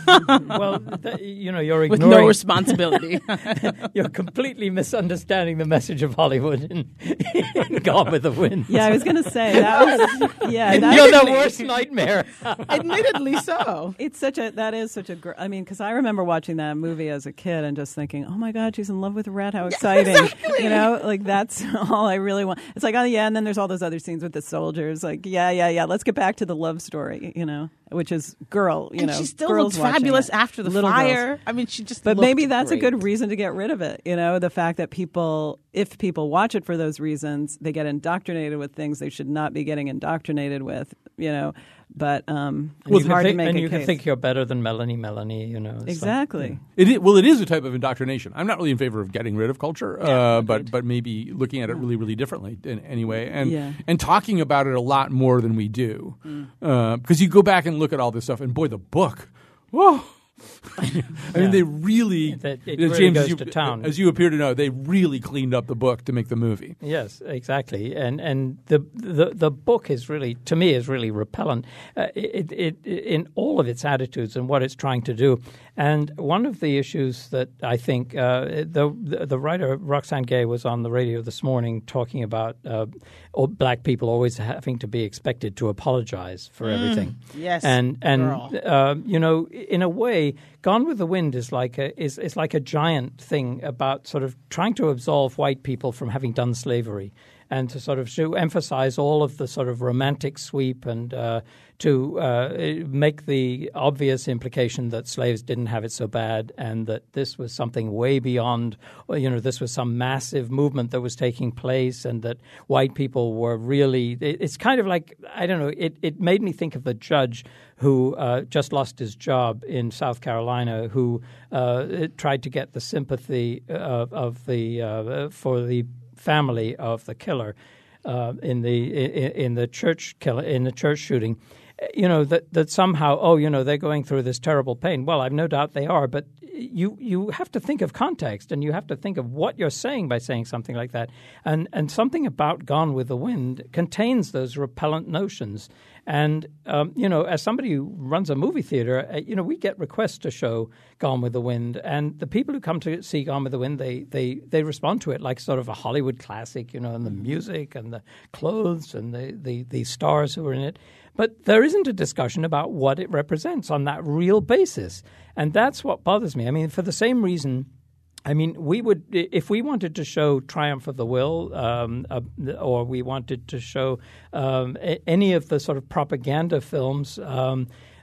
Speaker 4: Well, th- you know, you're
Speaker 6: ignoring... With no responsibility.
Speaker 4: You're completely misunderstanding the message of Hollywood in, in Gone with the Wind.
Speaker 5: Yeah, I was going to say, that was... Yeah, that
Speaker 4: you're the worst nightmare.
Speaker 6: Admittedly so.
Speaker 5: It's such a... That is such a... Gr- I mean, because I remember watching that movie as a kid and just thinking, oh my God, she's in love with Red. How exciting.
Speaker 6: Yeah, exactly.
Speaker 5: You know, like that's all I really want. It's like, oh yeah, and then there's all those other scenes with the soldiers. Like, yeah, yeah, yeah, let's get back to the love story, you know, which is girl, you
Speaker 6: and
Speaker 5: know.
Speaker 6: she still
Speaker 5: girls
Speaker 6: looked fabulous
Speaker 5: it.
Speaker 6: after the
Speaker 5: Little
Speaker 6: fire.
Speaker 5: Girls.
Speaker 6: I mean, she just
Speaker 5: But
Speaker 6: looked
Speaker 5: maybe that's
Speaker 6: great.
Speaker 5: a good reason to get rid of it, you know, the fact that people, if people watch it for those reasons, they get indoctrinated with things they should not be getting indoctrinated with, you know. But um,
Speaker 4: well,
Speaker 5: it's hard
Speaker 4: think,
Speaker 5: to make
Speaker 4: and
Speaker 5: a
Speaker 4: you
Speaker 5: case.
Speaker 4: can think you're better than Melanie, Melanie, you know.
Speaker 5: Exactly.
Speaker 4: Like,
Speaker 3: it is, well, it is a type of indoctrination. I'm not really in favor of getting rid of culture,
Speaker 6: yeah,
Speaker 3: uh, but but maybe looking at it really, really differently in any way, and
Speaker 5: yeah.
Speaker 3: and talking about it a lot more than we do. Because mm. uh, you go back and look at all this stuff, and boy, the book, whoa. I mean, yeah. they really,
Speaker 4: it, it
Speaker 3: James,
Speaker 4: really goes
Speaker 3: as you,
Speaker 4: to town.
Speaker 3: As you appear to know, they really cleaned up the book to make the movie.
Speaker 4: Yes, exactly, and and the the the book is really, to me, is really repellent. Uh, it, it, it in all of its attitudes and what it's trying to do. And one of the issues that I think uh, the, the the writer Roxane Gay was on the radio this morning talking about uh, black people always having to be expected to apologize for
Speaker 6: mm,
Speaker 4: everything.
Speaker 6: Yes,
Speaker 4: and and
Speaker 6: uh,
Speaker 4: you know, in a way, Gone with the Wind is like a is is like a giant thing about sort of trying to absolve white people from having done slavery, and to sort of to emphasize all of the sort of romantic sweep and uh, to uh, make the obvious implication that slaves didn't have it so bad and that this was something way beyond, you know, this was some massive movement that was taking place and that white people were really, it's kind of like, I don't know, it, it made me think of the judge who uh, just lost his job in South Carolina, who uh, tried to get the sympathy of, of the uh, for the family of the killer uh, in the in, in the church killer in the church shooting. You know, that that somehow, oh, you know, they're going through this terrible pain. Well, I've no doubt they are, but you you have to think of context and you have to think of what you're saying by saying something like that. And and something about Gone with the Wind contains those repellent notions. And, um, you know, as somebody who runs a movie theater, uh, you know, we get requests to show Gone with the Wind. And the people who come to see Gone with the Wind, they, they, they respond to it like sort of a Hollywood classic, you know, and the music and the clothes and the, the, the stars who are in it. But there isn't a discussion about what it represents on that real basis. And that's what bothers me. I mean, for the same reason, I mean, we would, if we wanted to show Triumph of the Will, um, uh, or we wanted to show um, a, any of the sort of propaganda films um,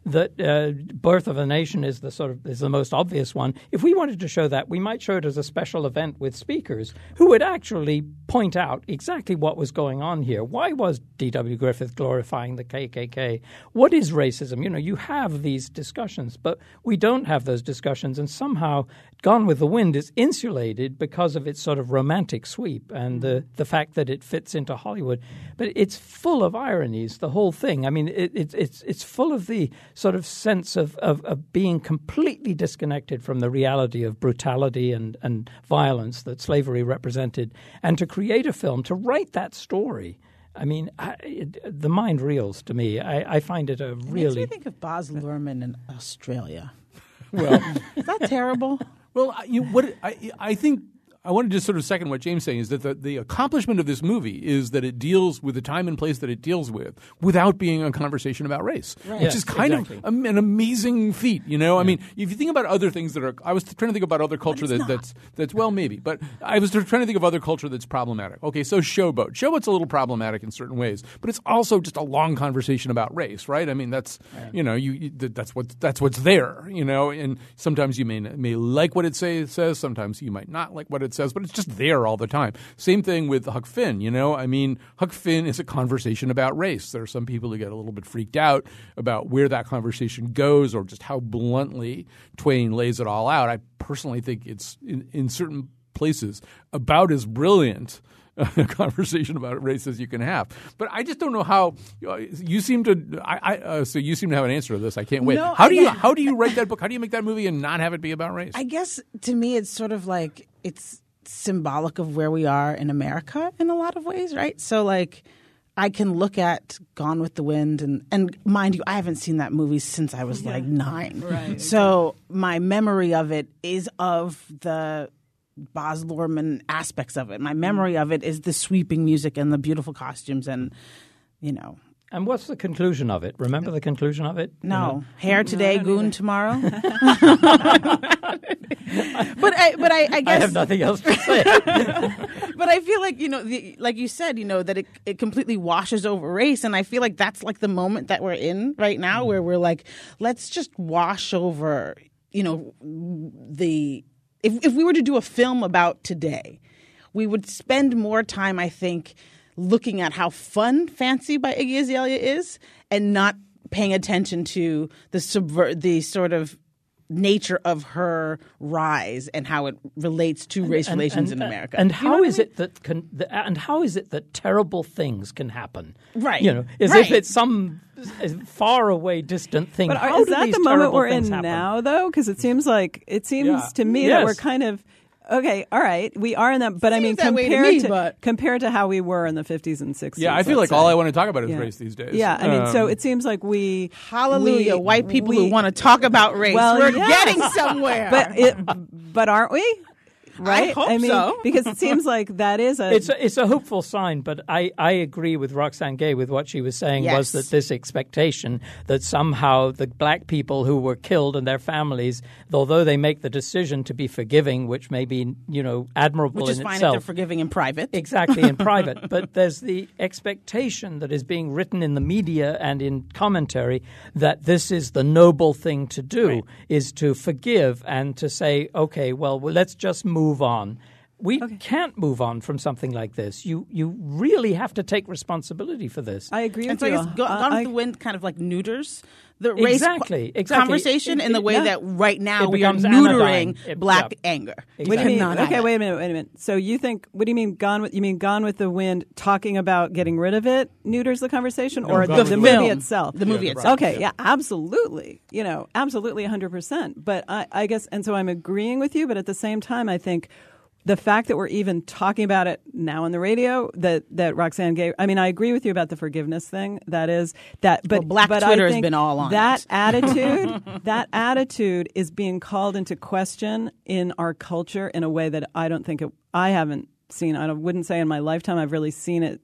Speaker 4: that uh, Birth of a Nation is the sort of is the most obvious one. If we wanted to show that, we might show it as a special event with speakers who would actually point out exactly what was going on here. Why was D W Griffith glorifying the K K K? What is racism? You know, you have these discussions, but we don't have those discussions, and somehow Gone with the Wind is insulated because of its sort of romantic sweep and the, the fact that it fits into Hollywood. But it's full of ironies, the whole thing. I mean, it, it, it's it's full of the sort of sense of, of, of being completely disconnected from the reality of brutality and, and violence that slavery represented. And to create a film, to write that story, I mean, I, it, the mind reels to me. I, I find it a really...
Speaker 6: It makes me think of Baz Luhrmann in Australia.
Speaker 3: Well,
Speaker 6: is that terrible?
Speaker 3: Well, you what I I think I want to just sort of second what James is saying is that the, the accomplishment of this movie is that it deals with the time and place that it deals with without being a conversation about race,
Speaker 6: right.
Speaker 3: which
Speaker 4: Yes,
Speaker 3: is kind
Speaker 4: exactly.
Speaker 3: of a, an amazing feat. You know, yeah. I mean, if you think about other things that are, I was trying to think about other culture that, that's that's well maybe, but I was trying to think of other culture that's problematic. Okay, so Showboat, Showboat's a little problematic in certain ways, but it's also just a long conversation about race, right? I mean, that's right. you know, you, you that's what that's what's there, you know, and sometimes you may may like what it say, it says, sometimes you might not like what it says, but it's just there all the time. Same thing with Huck Finn, you know? I mean, Huck Finn is a conversation about race. There are some people who get a little bit freaked out about where that conversation goes or just how bluntly Twain lays it all out. I personally think it's, in, in certain places, about as brilliant a conversation about race as you can have. But I just don't know how uh, you seem to I, I uh, so you seem to have an answer to this. I can't wait.
Speaker 6: No,
Speaker 3: how do
Speaker 6: I,
Speaker 3: you how do you write that book? How do you make that movie and not have it be about race?
Speaker 6: I guess to me it's sort of like it's symbolic of where we are in America in a lot of ways, right? So like I can look at Gone with the Wind and and mind you, I haven't seen that movie since I was yeah. like nine.
Speaker 5: Right.
Speaker 6: So my memory of it is of the Baz Luhrmann aspects of it. My memory of it is the sweeping music and the beautiful costumes and, you know.
Speaker 4: And what's the conclusion of it? Remember the conclusion of it?
Speaker 6: No.
Speaker 4: You know?
Speaker 6: Hair today,
Speaker 5: no,
Speaker 6: goon
Speaker 5: either.
Speaker 6: tomorrow. but I, but I, I guess
Speaker 4: I have nothing else to say.
Speaker 6: But I feel like, you know, the, like you said, you know, that it, it completely washes over race. And I feel like that's like the moment that we're in right now where we're like, let's just wash over, you know, the – if if we were to do a film about today, we would spend more time, I think, looking at how fun Fancy by Iggy Azalea is and not paying attention to the subvert the sort of nature of her rise and how it relates to
Speaker 4: And-
Speaker 6: race
Speaker 4: and-
Speaker 6: relations
Speaker 4: and-
Speaker 6: in America.
Speaker 4: And
Speaker 6: You know
Speaker 4: how
Speaker 6: what
Speaker 4: is
Speaker 6: I mean?
Speaker 4: it that can, the, and how is it that terrible things can happen?
Speaker 6: Right.
Speaker 4: You know, as
Speaker 6: Right.
Speaker 4: if it's some far away, distant thing.
Speaker 5: But are,
Speaker 4: how
Speaker 5: is
Speaker 4: do
Speaker 5: that
Speaker 4: these
Speaker 5: the moment
Speaker 4: terrible
Speaker 5: we're in
Speaker 4: things happen?
Speaker 5: now, though? Because it seems like it seems
Speaker 3: Yeah.
Speaker 5: to me
Speaker 4: Yes.
Speaker 5: that we're kind of okay. All right, we are in that, but I mean,
Speaker 6: Seems that way to
Speaker 5: compared
Speaker 6: me,
Speaker 5: to,
Speaker 6: but-
Speaker 5: compared to how we were in the fifties and sixties.
Speaker 3: yeah, I feel
Speaker 5: let's
Speaker 3: like all
Speaker 5: say.
Speaker 3: I want to talk about is
Speaker 5: Yeah.
Speaker 3: race these days.
Speaker 5: Yeah, I mean, so
Speaker 3: Um,
Speaker 5: it seems like we
Speaker 6: Hallelujah,
Speaker 5: we-
Speaker 6: white people
Speaker 5: we-
Speaker 6: who want to talk about race.
Speaker 5: Well,
Speaker 6: we're
Speaker 5: yes.
Speaker 6: getting somewhere.
Speaker 5: but it, but aren't we? Right?
Speaker 6: hope
Speaker 5: mean,
Speaker 6: so.
Speaker 5: because it seems like that is a.
Speaker 4: It's a, it's a hopeful sign, but I, I agree with Roxane Gay with what she was saying was
Speaker 6: Yes.
Speaker 4: that this expectation that somehow the black people who were killed and their families, although they make the decision to be forgiving, which may be, you know, admirable
Speaker 6: which is
Speaker 4: in
Speaker 6: fine if
Speaker 4: itself.
Speaker 6: they're forgiving in private.
Speaker 4: Exactly, in private. But there's the expectation that is being written in the media and in commentary that this is the noble thing to do,
Speaker 6: Right.
Speaker 4: is to forgive and to say, okay, well, well let's just move on. We can't move on from something like this. You you really have to take responsibility for this.
Speaker 5: I agree
Speaker 6: And
Speaker 5: with
Speaker 6: so I
Speaker 5: you.
Speaker 6: guess Go-
Speaker 5: Uh,
Speaker 6: Gone
Speaker 5: I-
Speaker 6: with the Wind kind of like neuters the race
Speaker 4: Exactly,
Speaker 6: qu-
Speaker 4: exactly.
Speaker 6: conversation
Speaker 4: It-
Speaker 6: in the
Speaker 4: it-
Speaker 6: way
Speaker 4: yeah.
Speaker 6: that right now
Speaker 4: It
Speaker 6: we are
Speaker 4: becomes
Speaker 6: neutering
Speaker 4: anodyne. It-
Speaker 6: black
Speaker 4: yeah.
Speaker 6: anger. We
Speaker 5: What do you mean?
Speaker 6: cannot have
Speaker 5: Okay,
Speaker 6: it.
Speaker 5: wait a minute, wait a minute. So you think? What do you mean? Gone with? You mean Gone with the Wind? Talking about getting rid of it neuters the conversation, or
Speaker 3: Gone
Speaker 5: the,
Speaker 3: with
Speaker 5: the
Speaker 3: the
Speaker 5: movie
Speaker 6: Wind.
Speaker 5: itself?
Speaker 6: The movie
Speaker 3: Yeah,
Speaker 6: itself.
Speaker 5: Okay,
Speaker 6: Yeah.
Speaker 5: yeah, absolutely. You know, absolutely, one hundred percent. But I, I guess, and so I'm agreeing with you. But at the same time, I think the fact that we're even talking about it now on the radio, that that Roxane gave. I mean, I agree with you about the forgiveness thing. That is that. But
Speaker 6: Well, Black
Speaker 5: but
Speaker 6: Twitter
Speaker 5: I
Speaker 6: has
Speaker 5: think
Speaker 6: been all on
Speaker 5: that
Speaker 6: it.
Speaker 5: attitude. That attitude is being called into question in our culture in a way that I don't think it, I haven't seen. I don't, wouldn't say in my lifetime I've really seen it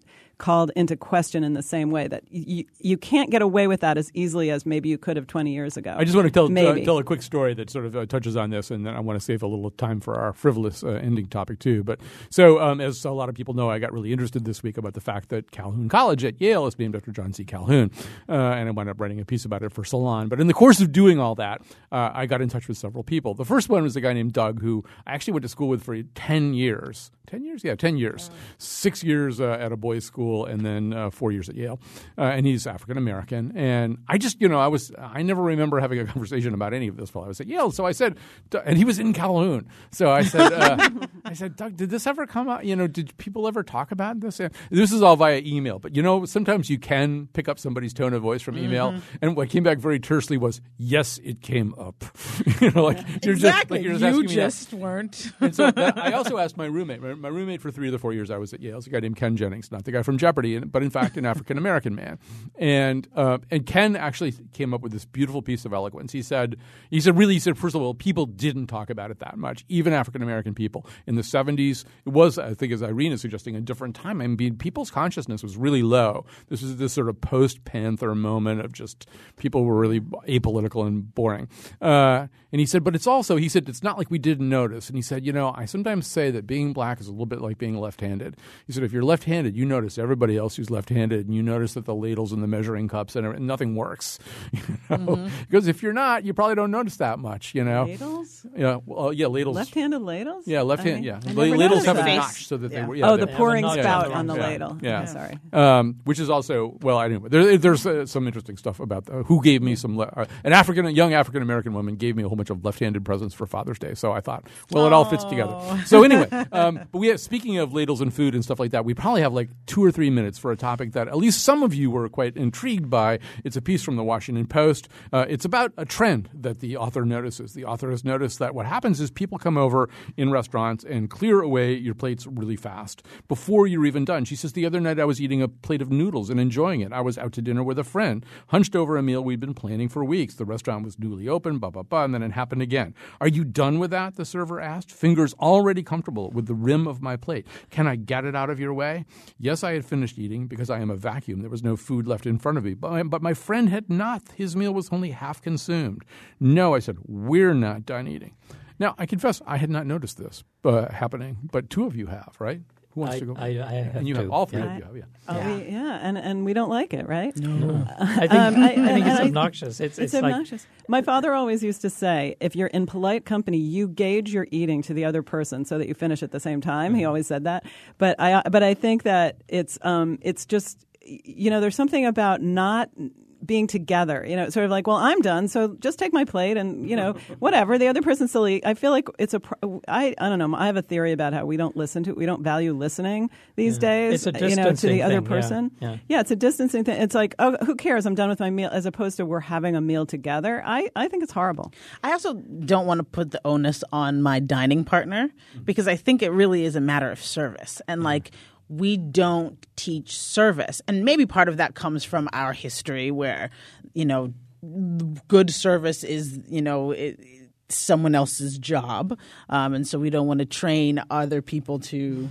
Speaker 5: called into question in the same way. That you you can't get away with that as easily as maybe you could have twenty years ago.
Speaker 3: I just want to tell
Speaker 5: Maybe.
Speaker 3: uh, tell a quick story that sort of uh, touches on this, and then I want to save a little time for our frivolous uh, ending topic too. But so, um, as a lot of people know, I got really interested this week about the fact that Calhoun College at Yale is named after John C. Calhoun, uh, and I wound up writing a piece about it for Salon. But in the course of doing all that, uh, I got in touch with several people. The first one was a guy named Doug, who I actually went to school with for ten years. Ten years? Yeah, ten years. Wow. Six years uh, at a boys' school, and then uh, four years at Yale. Uh, and he's African American. And I just, you know, I was, I never remember having a conversation about any of this while I was at Yale. So I said, and he was in Calhoun. So I said, uh, I said, Doug, did this ever come out? You know, did people ever talk about this? And this is all via email. But, you know, sometimes you can pick up somebody's tone of voice from email. Mm-hmm. And what came back very tersely was, yes, it came up. you know, like, you're
Speaker 6: exactly.
Speaker 3: just, like, you're just,
Speaker 6: you
Speaker 3: asking me
Speaker 6: just
Speaker 3: that.
Speaker 6: weren't.
Speaker 3: And so that, I also asked my roommate. My, my roommate for three of the four years I was at Yale is a guy named Ken Jennings, not the guy from Jeopardy, but in fact an African American man. And uh, and Ken actually came up with this beautiful piece of eloquence. He said, he said, really, he said, first of all, people didn't talk about it that much, even African American people. In the seventies, it was, I think, as Irene is suggesting, a different time. I mean, people's consciousness was really low. This was this sort of post-Panther moment of just people were really apolitical and boring. Uh, and he said, but it's also, he said, it's not like we didn't notice. And he said, you know, I sometimes say that being black is a little bit like being left-handed. He said, if you're left-handed, you notice everybody else who's left-handed, and you notice that the ladles and the measuring cups and everything, nothing works. You know? Mm-hmm. Because if you're not, you probably don't notice that much. You know,
Speaker 5: ladles.
Speaker 3: Yeah, well, yeah, ladles.
Speaker 5: Left-handed ladles.
Speaker 3: Yeah, left-handed.
Speaker 5: I mean,
Speaker 3: yeah,
Speaker 5: I
Speaker 3: La-
Speaker 5: never
Speaker 3: ladles have
Speaker 5: noticed
Speaker 3: a
Speaker 5: that.
Speaker 3: notch so that
Speaker 6: Yeah.
Speaker 3: they were. Yeah,
Speaker 5: oh,
Speaker 3: they,
Speaker 5: the pouring
Speaker 4: notch.
Speaker 5: spout
Speaker 3: Yeah,
Speaker 5: on the
Speaker 3: yeah,
Speaker 5: ladle.
Speaker 3: yeah.
Speaker 5: Okay, sorry.
Speaker 3: Um, which is also well, anyway, there, there's uh, some interesting stuff about uh, who gave me some. Le- uh, an African, a young African American woman gave me a whole bunch of left-handed presents for Father's Day. So I thought, well, it all fits together. So anyway, um, but we have, speaking of ladles and food and stuff like that, we probably have like two or three minutes for a topic that at least some of you were quite intrigued by. It's a piece from the Washington Post. Uh, it's about a trend that the author notices. The author has noticed that what happens is people come over in restaurants and clear away your plates really fast before you're even done. She says, the other night I was eating a plate of noodles and enjoying it. I was out to dinner with a friend, hunched over a meal we'd been planning for weeks. The restaurant was newly open, blah, blah, blah, and then it happened again. Are you done with that? The server asked. Fingers already comfortable with the rim of my plate. Can I get it out of your way? Yes, I had finished eating because I am a vacuum. There was no food left in front of me. But, but my friend had not. His meal was only half consumed. No, I said, we're not done eating. Now, I confess I had not noticed this uh, happening, but two of you have, right? Who wants
Speaker 4: I,
Speaker 3: to go?
Speaker 4: I, I have
Speaker 3: and you
Speaker 4: to.
Speaker 3: have all three
Speaker 4: yeah.
Speaker 3: of you have, yeah.
Speaker 5: Oh,
Speaker 4: Yeah.
Speaker 5: we, yeah, and and we don't like it, right?
Speaker 4: No. I think,
Speaker 5: Um, I-
Speaker 4: I think
Speaker 5: and
Speaker 4: it's
Speaker 5: I-
Speaker 4: obnoxious. It's,
Speaker 5: It's,
Speaker 4: it's like
Speaker 5: obnoxious. My father always used to say, if you're in polite company, you gauge your eating to the other person so that you finish at the same time. Mm-hmm. He always said that. But I but I think that it's um it's just, you know, there's something about not being together, you know, sort of like, well, I'm done, so just take my plate and, you know, whatever. The other person still eat. I feel like it's a, pro- I, I don't know, I have a theory about how we don't listen to, we don't value listening these
Speaker 4: Yeah.
Speaker 5: days,
Speaker 4: It's a
Speaker 5: you know, to
Speaker 4: distancing
Speaker 5: the other
Speaker 4: thing, yeah,
Speaker 5: person.
Speaker 4: yeah.
Speaker 5: Yeah, it's a distancing thing. It's like, oh, who cares? I'm done with my meal, as opposed to we're having a meal together. I, I think it's horrible.
Speaker 6: I also don't want to put the onus on my dining partner because I think it really is a matter of service. And like, we don't teach service. And maybe part of that comes from our history where, you know, good service is, you know, it, someone else's job. Um, and so we don't want to train other people to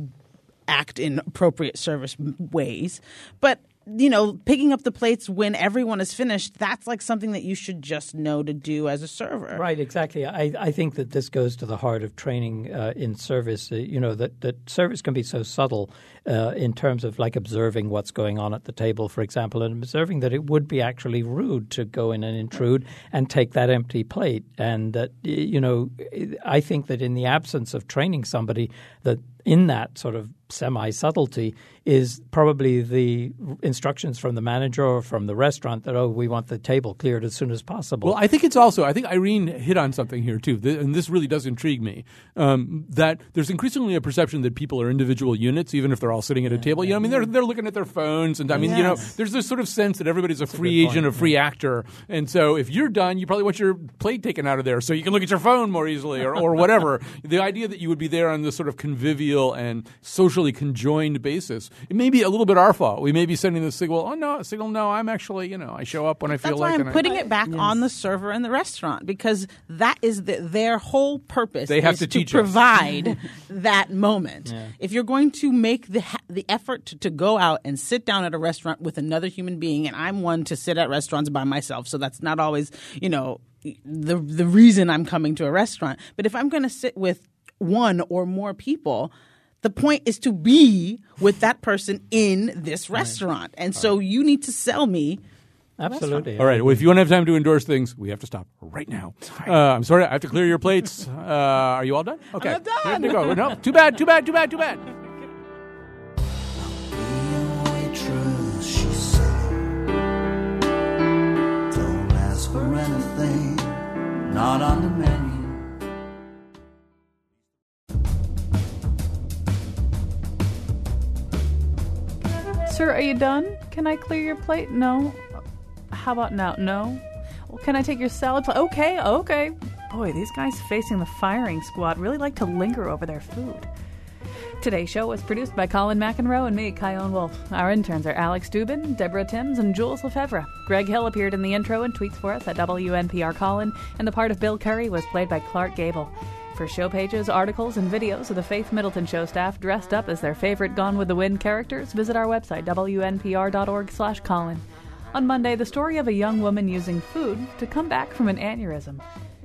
Speaker 6: act in appropriate service ways. But you know, picking up the plates when everyone is finished, that's like something that you should just know to do as a server.
Speaker 4: Right, exactly. I, I think that this goes to the heart of training uh, in service, uh, you know, that, that service can be so subtle uh, in terms of like observing what's going on at the table, for example, and observing that it would be actually rude to go in and intrude and take that empty plate. And that, you know, I think that in the absence of training somebody, that in that sort of semi-subtlety is probably the instructions from the manager or from the restaurant that, oh, we want the table cleared as soon as possible.
Speaker 3: Well, I think it's also, I think Irene hit on something here too, th- and this really does intrigue me, um, that there's increasingly a perception that people are individual units, even if they're all sitting at a table. You know, I mean, they're they're looking at their phones, and I mean, you know,
Speaker 5: Yes.
Speaker 3: there's this sort of sense that everybody's a free
Speaker 4: good
Speaker 3: agent,
Speaker 4: point,
Speaker 3: a free actor, and so if you're done, you probably want your plate taken out of there so you can look at your phone more easily, or, or whatever. The idea that you would be there on this sort of convivial and social mutually conjoined basis, it may be a little bit our fault. We may be sending the signal, oh, no, signal, no, I'm actually, you know, I show up when I feel
Speaker 6: That's
Speaker 3: like
Speaker 6: why I'm
Speaker 3: and
Speaker 6: putting
Speaker 3: I,
Speaker 6: it back
Speaker 5: Yes.
Speaker 6: on the server in the restaurant, because that is the, their whole purpose.
Speaker 3: They have
Speaker 6: is
Speaker 3: to teach us.
Speaker 6: provide that moment. If you're going to make the ha- the effort to, to go out and sit down at a restaurant with another human being, and I'm one to sit at restaurants by myself, so that's not always, you know, the the reason I'm coming to a restaurant. But if I'm going to sit with one or more people, the point is to be with that person in this restaurant. And so you need to sell me.
Speaker 4: Absolutely.
Speaker 3: All right. Well, if you don't have time to endorse things, we have to stop right now. Uh, I'm sorry. I have to clear your plates. Uh, are you all done? Okay.
Speaker 6: I'm not done.
Speaker 3: Here to go. No, too bad. Too bad. Too bad. Too bad.
Speaker 7: Waitress, she said, don't ask for anything, not on the menu.
Speaker 1: Sir, are you done? Can I clear your plate? No. How about now? No. Well, can I take your salad plate? Okay, okay. Boy, these guys facing the firing squad really like to linger over their food. Today's show was produced by Colin McEnroe and me, Kyone Wolf. Our interns are Alex Dubin, Deborah Timms, and Jules Lefebvre. Greg Hill appeared in the intro and tweets for us at W N P R Colin, and the part of Bill Curry was played by Clark Gable. For show pages, articles, and videos of the Faith Middleton Show staff dressed up as their favorite Gone with the Wind characters, visit our website, W N P R dot org slash Colin. On Monday, the story of a young woman using food to come back from an aneurysm.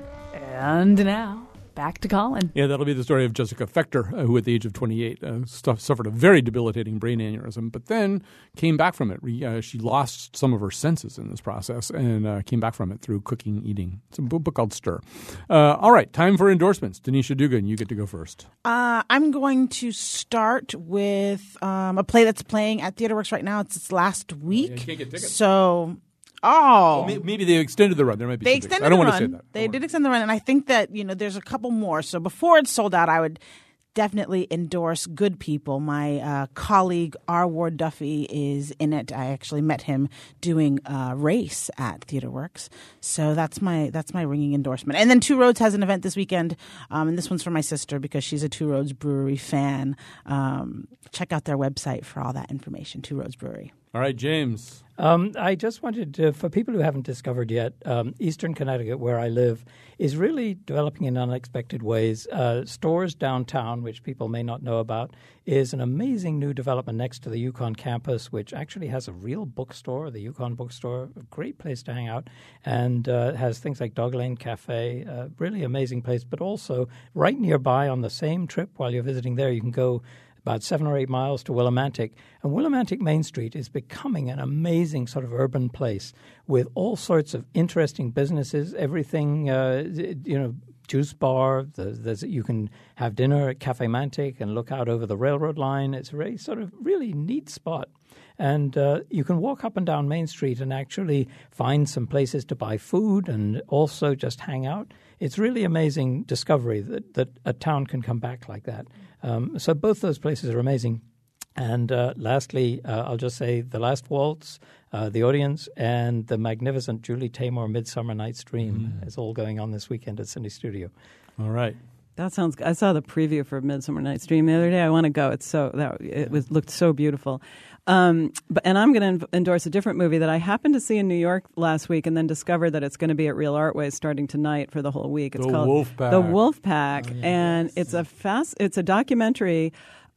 Speaker 1: And now, back to Colin.
Speaker 3: Yeah, that'll be the story of Jessica Fechter, uh, who at the age of twenty-eight uh, stuff, suffered a very debilitating brain aneurysm, but then came back from it. Re, uh, she lost some of her senses in this process and uh, came back from it through cooking, eating. It's a book called Stir. Uh, all right, time for endorsements. Denisha Dugan, you get to go first.
Speaker 6: Uh, I'm going to start with um, a play that's playing at TheaterWorks right now. It's its last week.
Speaker 3: Yeah, you can't get tickets.
Speaker 6: So, oh.
Speaker 3: May- Maybe they extended the run. There might be
Speaker 6: They
Speaker 3: some tickets.
Speaker 6: extended
Speaker 3: I don't
Speaker 6: the
Speaker 3: want to
Speaker 6: run.
Speaker 3: say that.
Speaker 6: They
Speaker 3: Don't
Speaker 6: did
Speaker 3: worry.
Speaker 6: extend the run, and I think that, you know, there's a couple more. So before it's sold out, I would definitely endorse Good People. My uh, colleague R. Ward Duffy is in it. I actually met him doing uh, Race at TheaterWorks. So that's my that's my ringing endorsement. And then Two Roads has an event this weekend, um, and this one's for my sister because she's a Two Roads Brewery fan. Um, check out their website for all that information, Two Roads Brewery.
Speaker 3: All right, James.
Speaker 4: Um, I just wanted to, for people who haven't discovered yet, um, Eastern Connecticut, where I live, is really developing in unexpected ways. Uh, Stores Downtown, which people may not know about, is an amazing new development next to the Yukon campus, which actually has a real bookstore, the Yukon bookstore, a great place to hang out, and uh, has things like Dog Lane Cafe, a really amazing place, but also right nearby on the same trip while you're visiting there, you can go about seven or eight miles to Willimantic. And Willimantic Main Street is becoming an amazing sort of urban place with all sorts of interesting businesses, everything, uh, you know, juice bar, there's, there's, you can have dinner at Cafe Mantic and look out over the railroad line. It's a very sort of really neat spot. And uh, you can walk up and down Main Street and actually find some places to buy food and also just hang out. It's really amazing discovery that, that a town can come back like that. Um, so both those places are amazing. And uh, lastly, uh, I'll just say The Last Waltz, uh, The Audience, and the magnificent Julie Taymor Midsummer Night's Dream mm. is all going on this weekend at Cine Studio.
Speaker 3: All right.
Speaker 5: That sounds good. I saw the preview for Midsummer Night's Dream the other day. I want to go. It's so that it was looked so beautiful. Um, but and I'm going to endorse a different movie that I happened to see in New York last week, and then discovered that it's going to be at Real Artways starting tonight for the whole week. It's
Speaker 3: The
Speaker 5: called
Speaker 3: Wolf Pack.
Speaker 5: The Wolf Pack,
Speaker 3: Oh, yeah.
Speaker 5: and it's a fast. It's a documentary.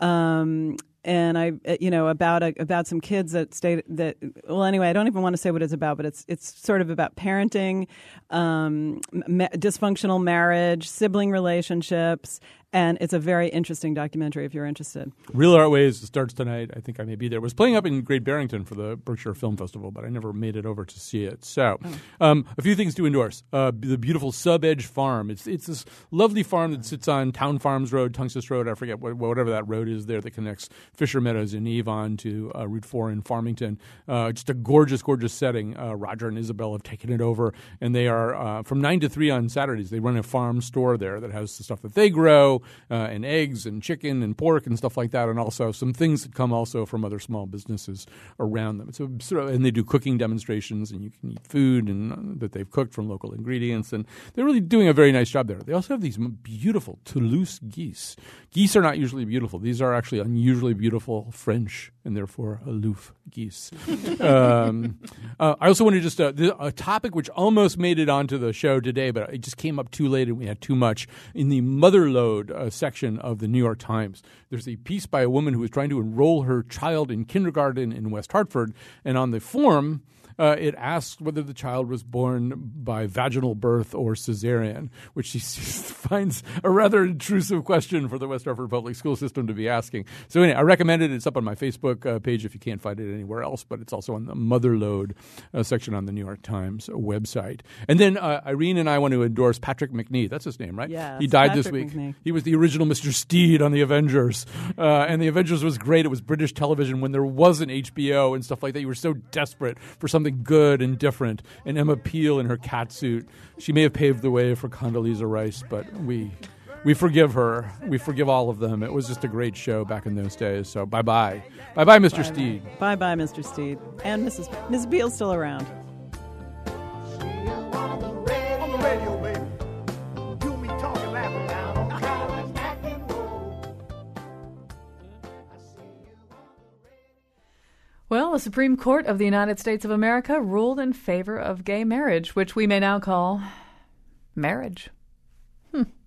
Speaker 5: Um, And I, you know, about a, about some kids that stayed that. Well, anyway, I don't even want to say what it's about, but it's it's sort of about parenting, um, ma- dysfunctional marriage, sibling relationships, and it's a very interesting documentary if you're interested.
Speaker 3: Real Artways starts tonight. I think I may be there. It was playing up in Great Barrington for the Berkshire Film Festival, but I never made it over to see it. So, um, a few things to endorse. Uh, the beautiful Sub Edge Farm. It's it's this lovely farm that sits on Town Farms Road, Tungus Road. I forget what, whatever that road is there that connects Fisher Meadows in Avon to uh, Route four in Farmington. Uh, just a gorgeous, gorgeous setting. Uh, Roger and Isabel have taken it over, and they are uh, from nine to three on Saturdays. They run a farm store there that has the stuff that they grow. dough uh, and eggs and chicken and pork and stuff like that, and also some things that come also from other small businesses around them. So sort of, and they do cooking demonstrations, and you can eat food and uh, that they've cooked from local ingredients, and they're really doing a very nice job there. They also have these beautiful Toulouse geese. Geese are not usually beautiful. These are actually unusually beautiful French and therefore aloof geese. um, uh, I also want to just uh, the, a topic which almost made it onto the show today, but it just came up too late and we had too much. In the Motherlode uh, section of the New York Times, there's a piece by a woman who was trying to enroll her child in kindergarten in West Hartford, and on the form, Uh, it asked whether the child was born by vaginal birth or cesarean, which she finds a rather intrusive question for the West Hartford public school system to be asking. So anyway, I recommend it. It's up on my Facebook uh, page if you can't find it anywhere else, but it's also on the Motherlode uh, section on the New York Times website. And then uh, Irene and I want to endorse Patrick Macnee. That's his name, right?
Speaker 5: Yes,
Speaker 3: he died
Speaker 5: Patrick
Speaker 3: this week.
Speaker 5: Macnee.
Speaker 3: He was the original Mister Steed on the Avengers. Uh, and the Avengers was great. It was British television when there wasn't H B O and stuff like that. You were so desperate for something good and different. And Emma Peel in her cat suit, she may have paved the way for Condoleezza Rice, but we we forgive her. We forgive all of them. It was just a great show back in those days. So bye-bye. Bye-bye, Mister Steed.
Speaker 5: Bye-bye, Mister Steed. And Missus Missus Beale's still around.
Speaker 1: Well, the Supreme Court of the United States of America ruled in favor of gay marriage, which we may now call marriage. Hmm.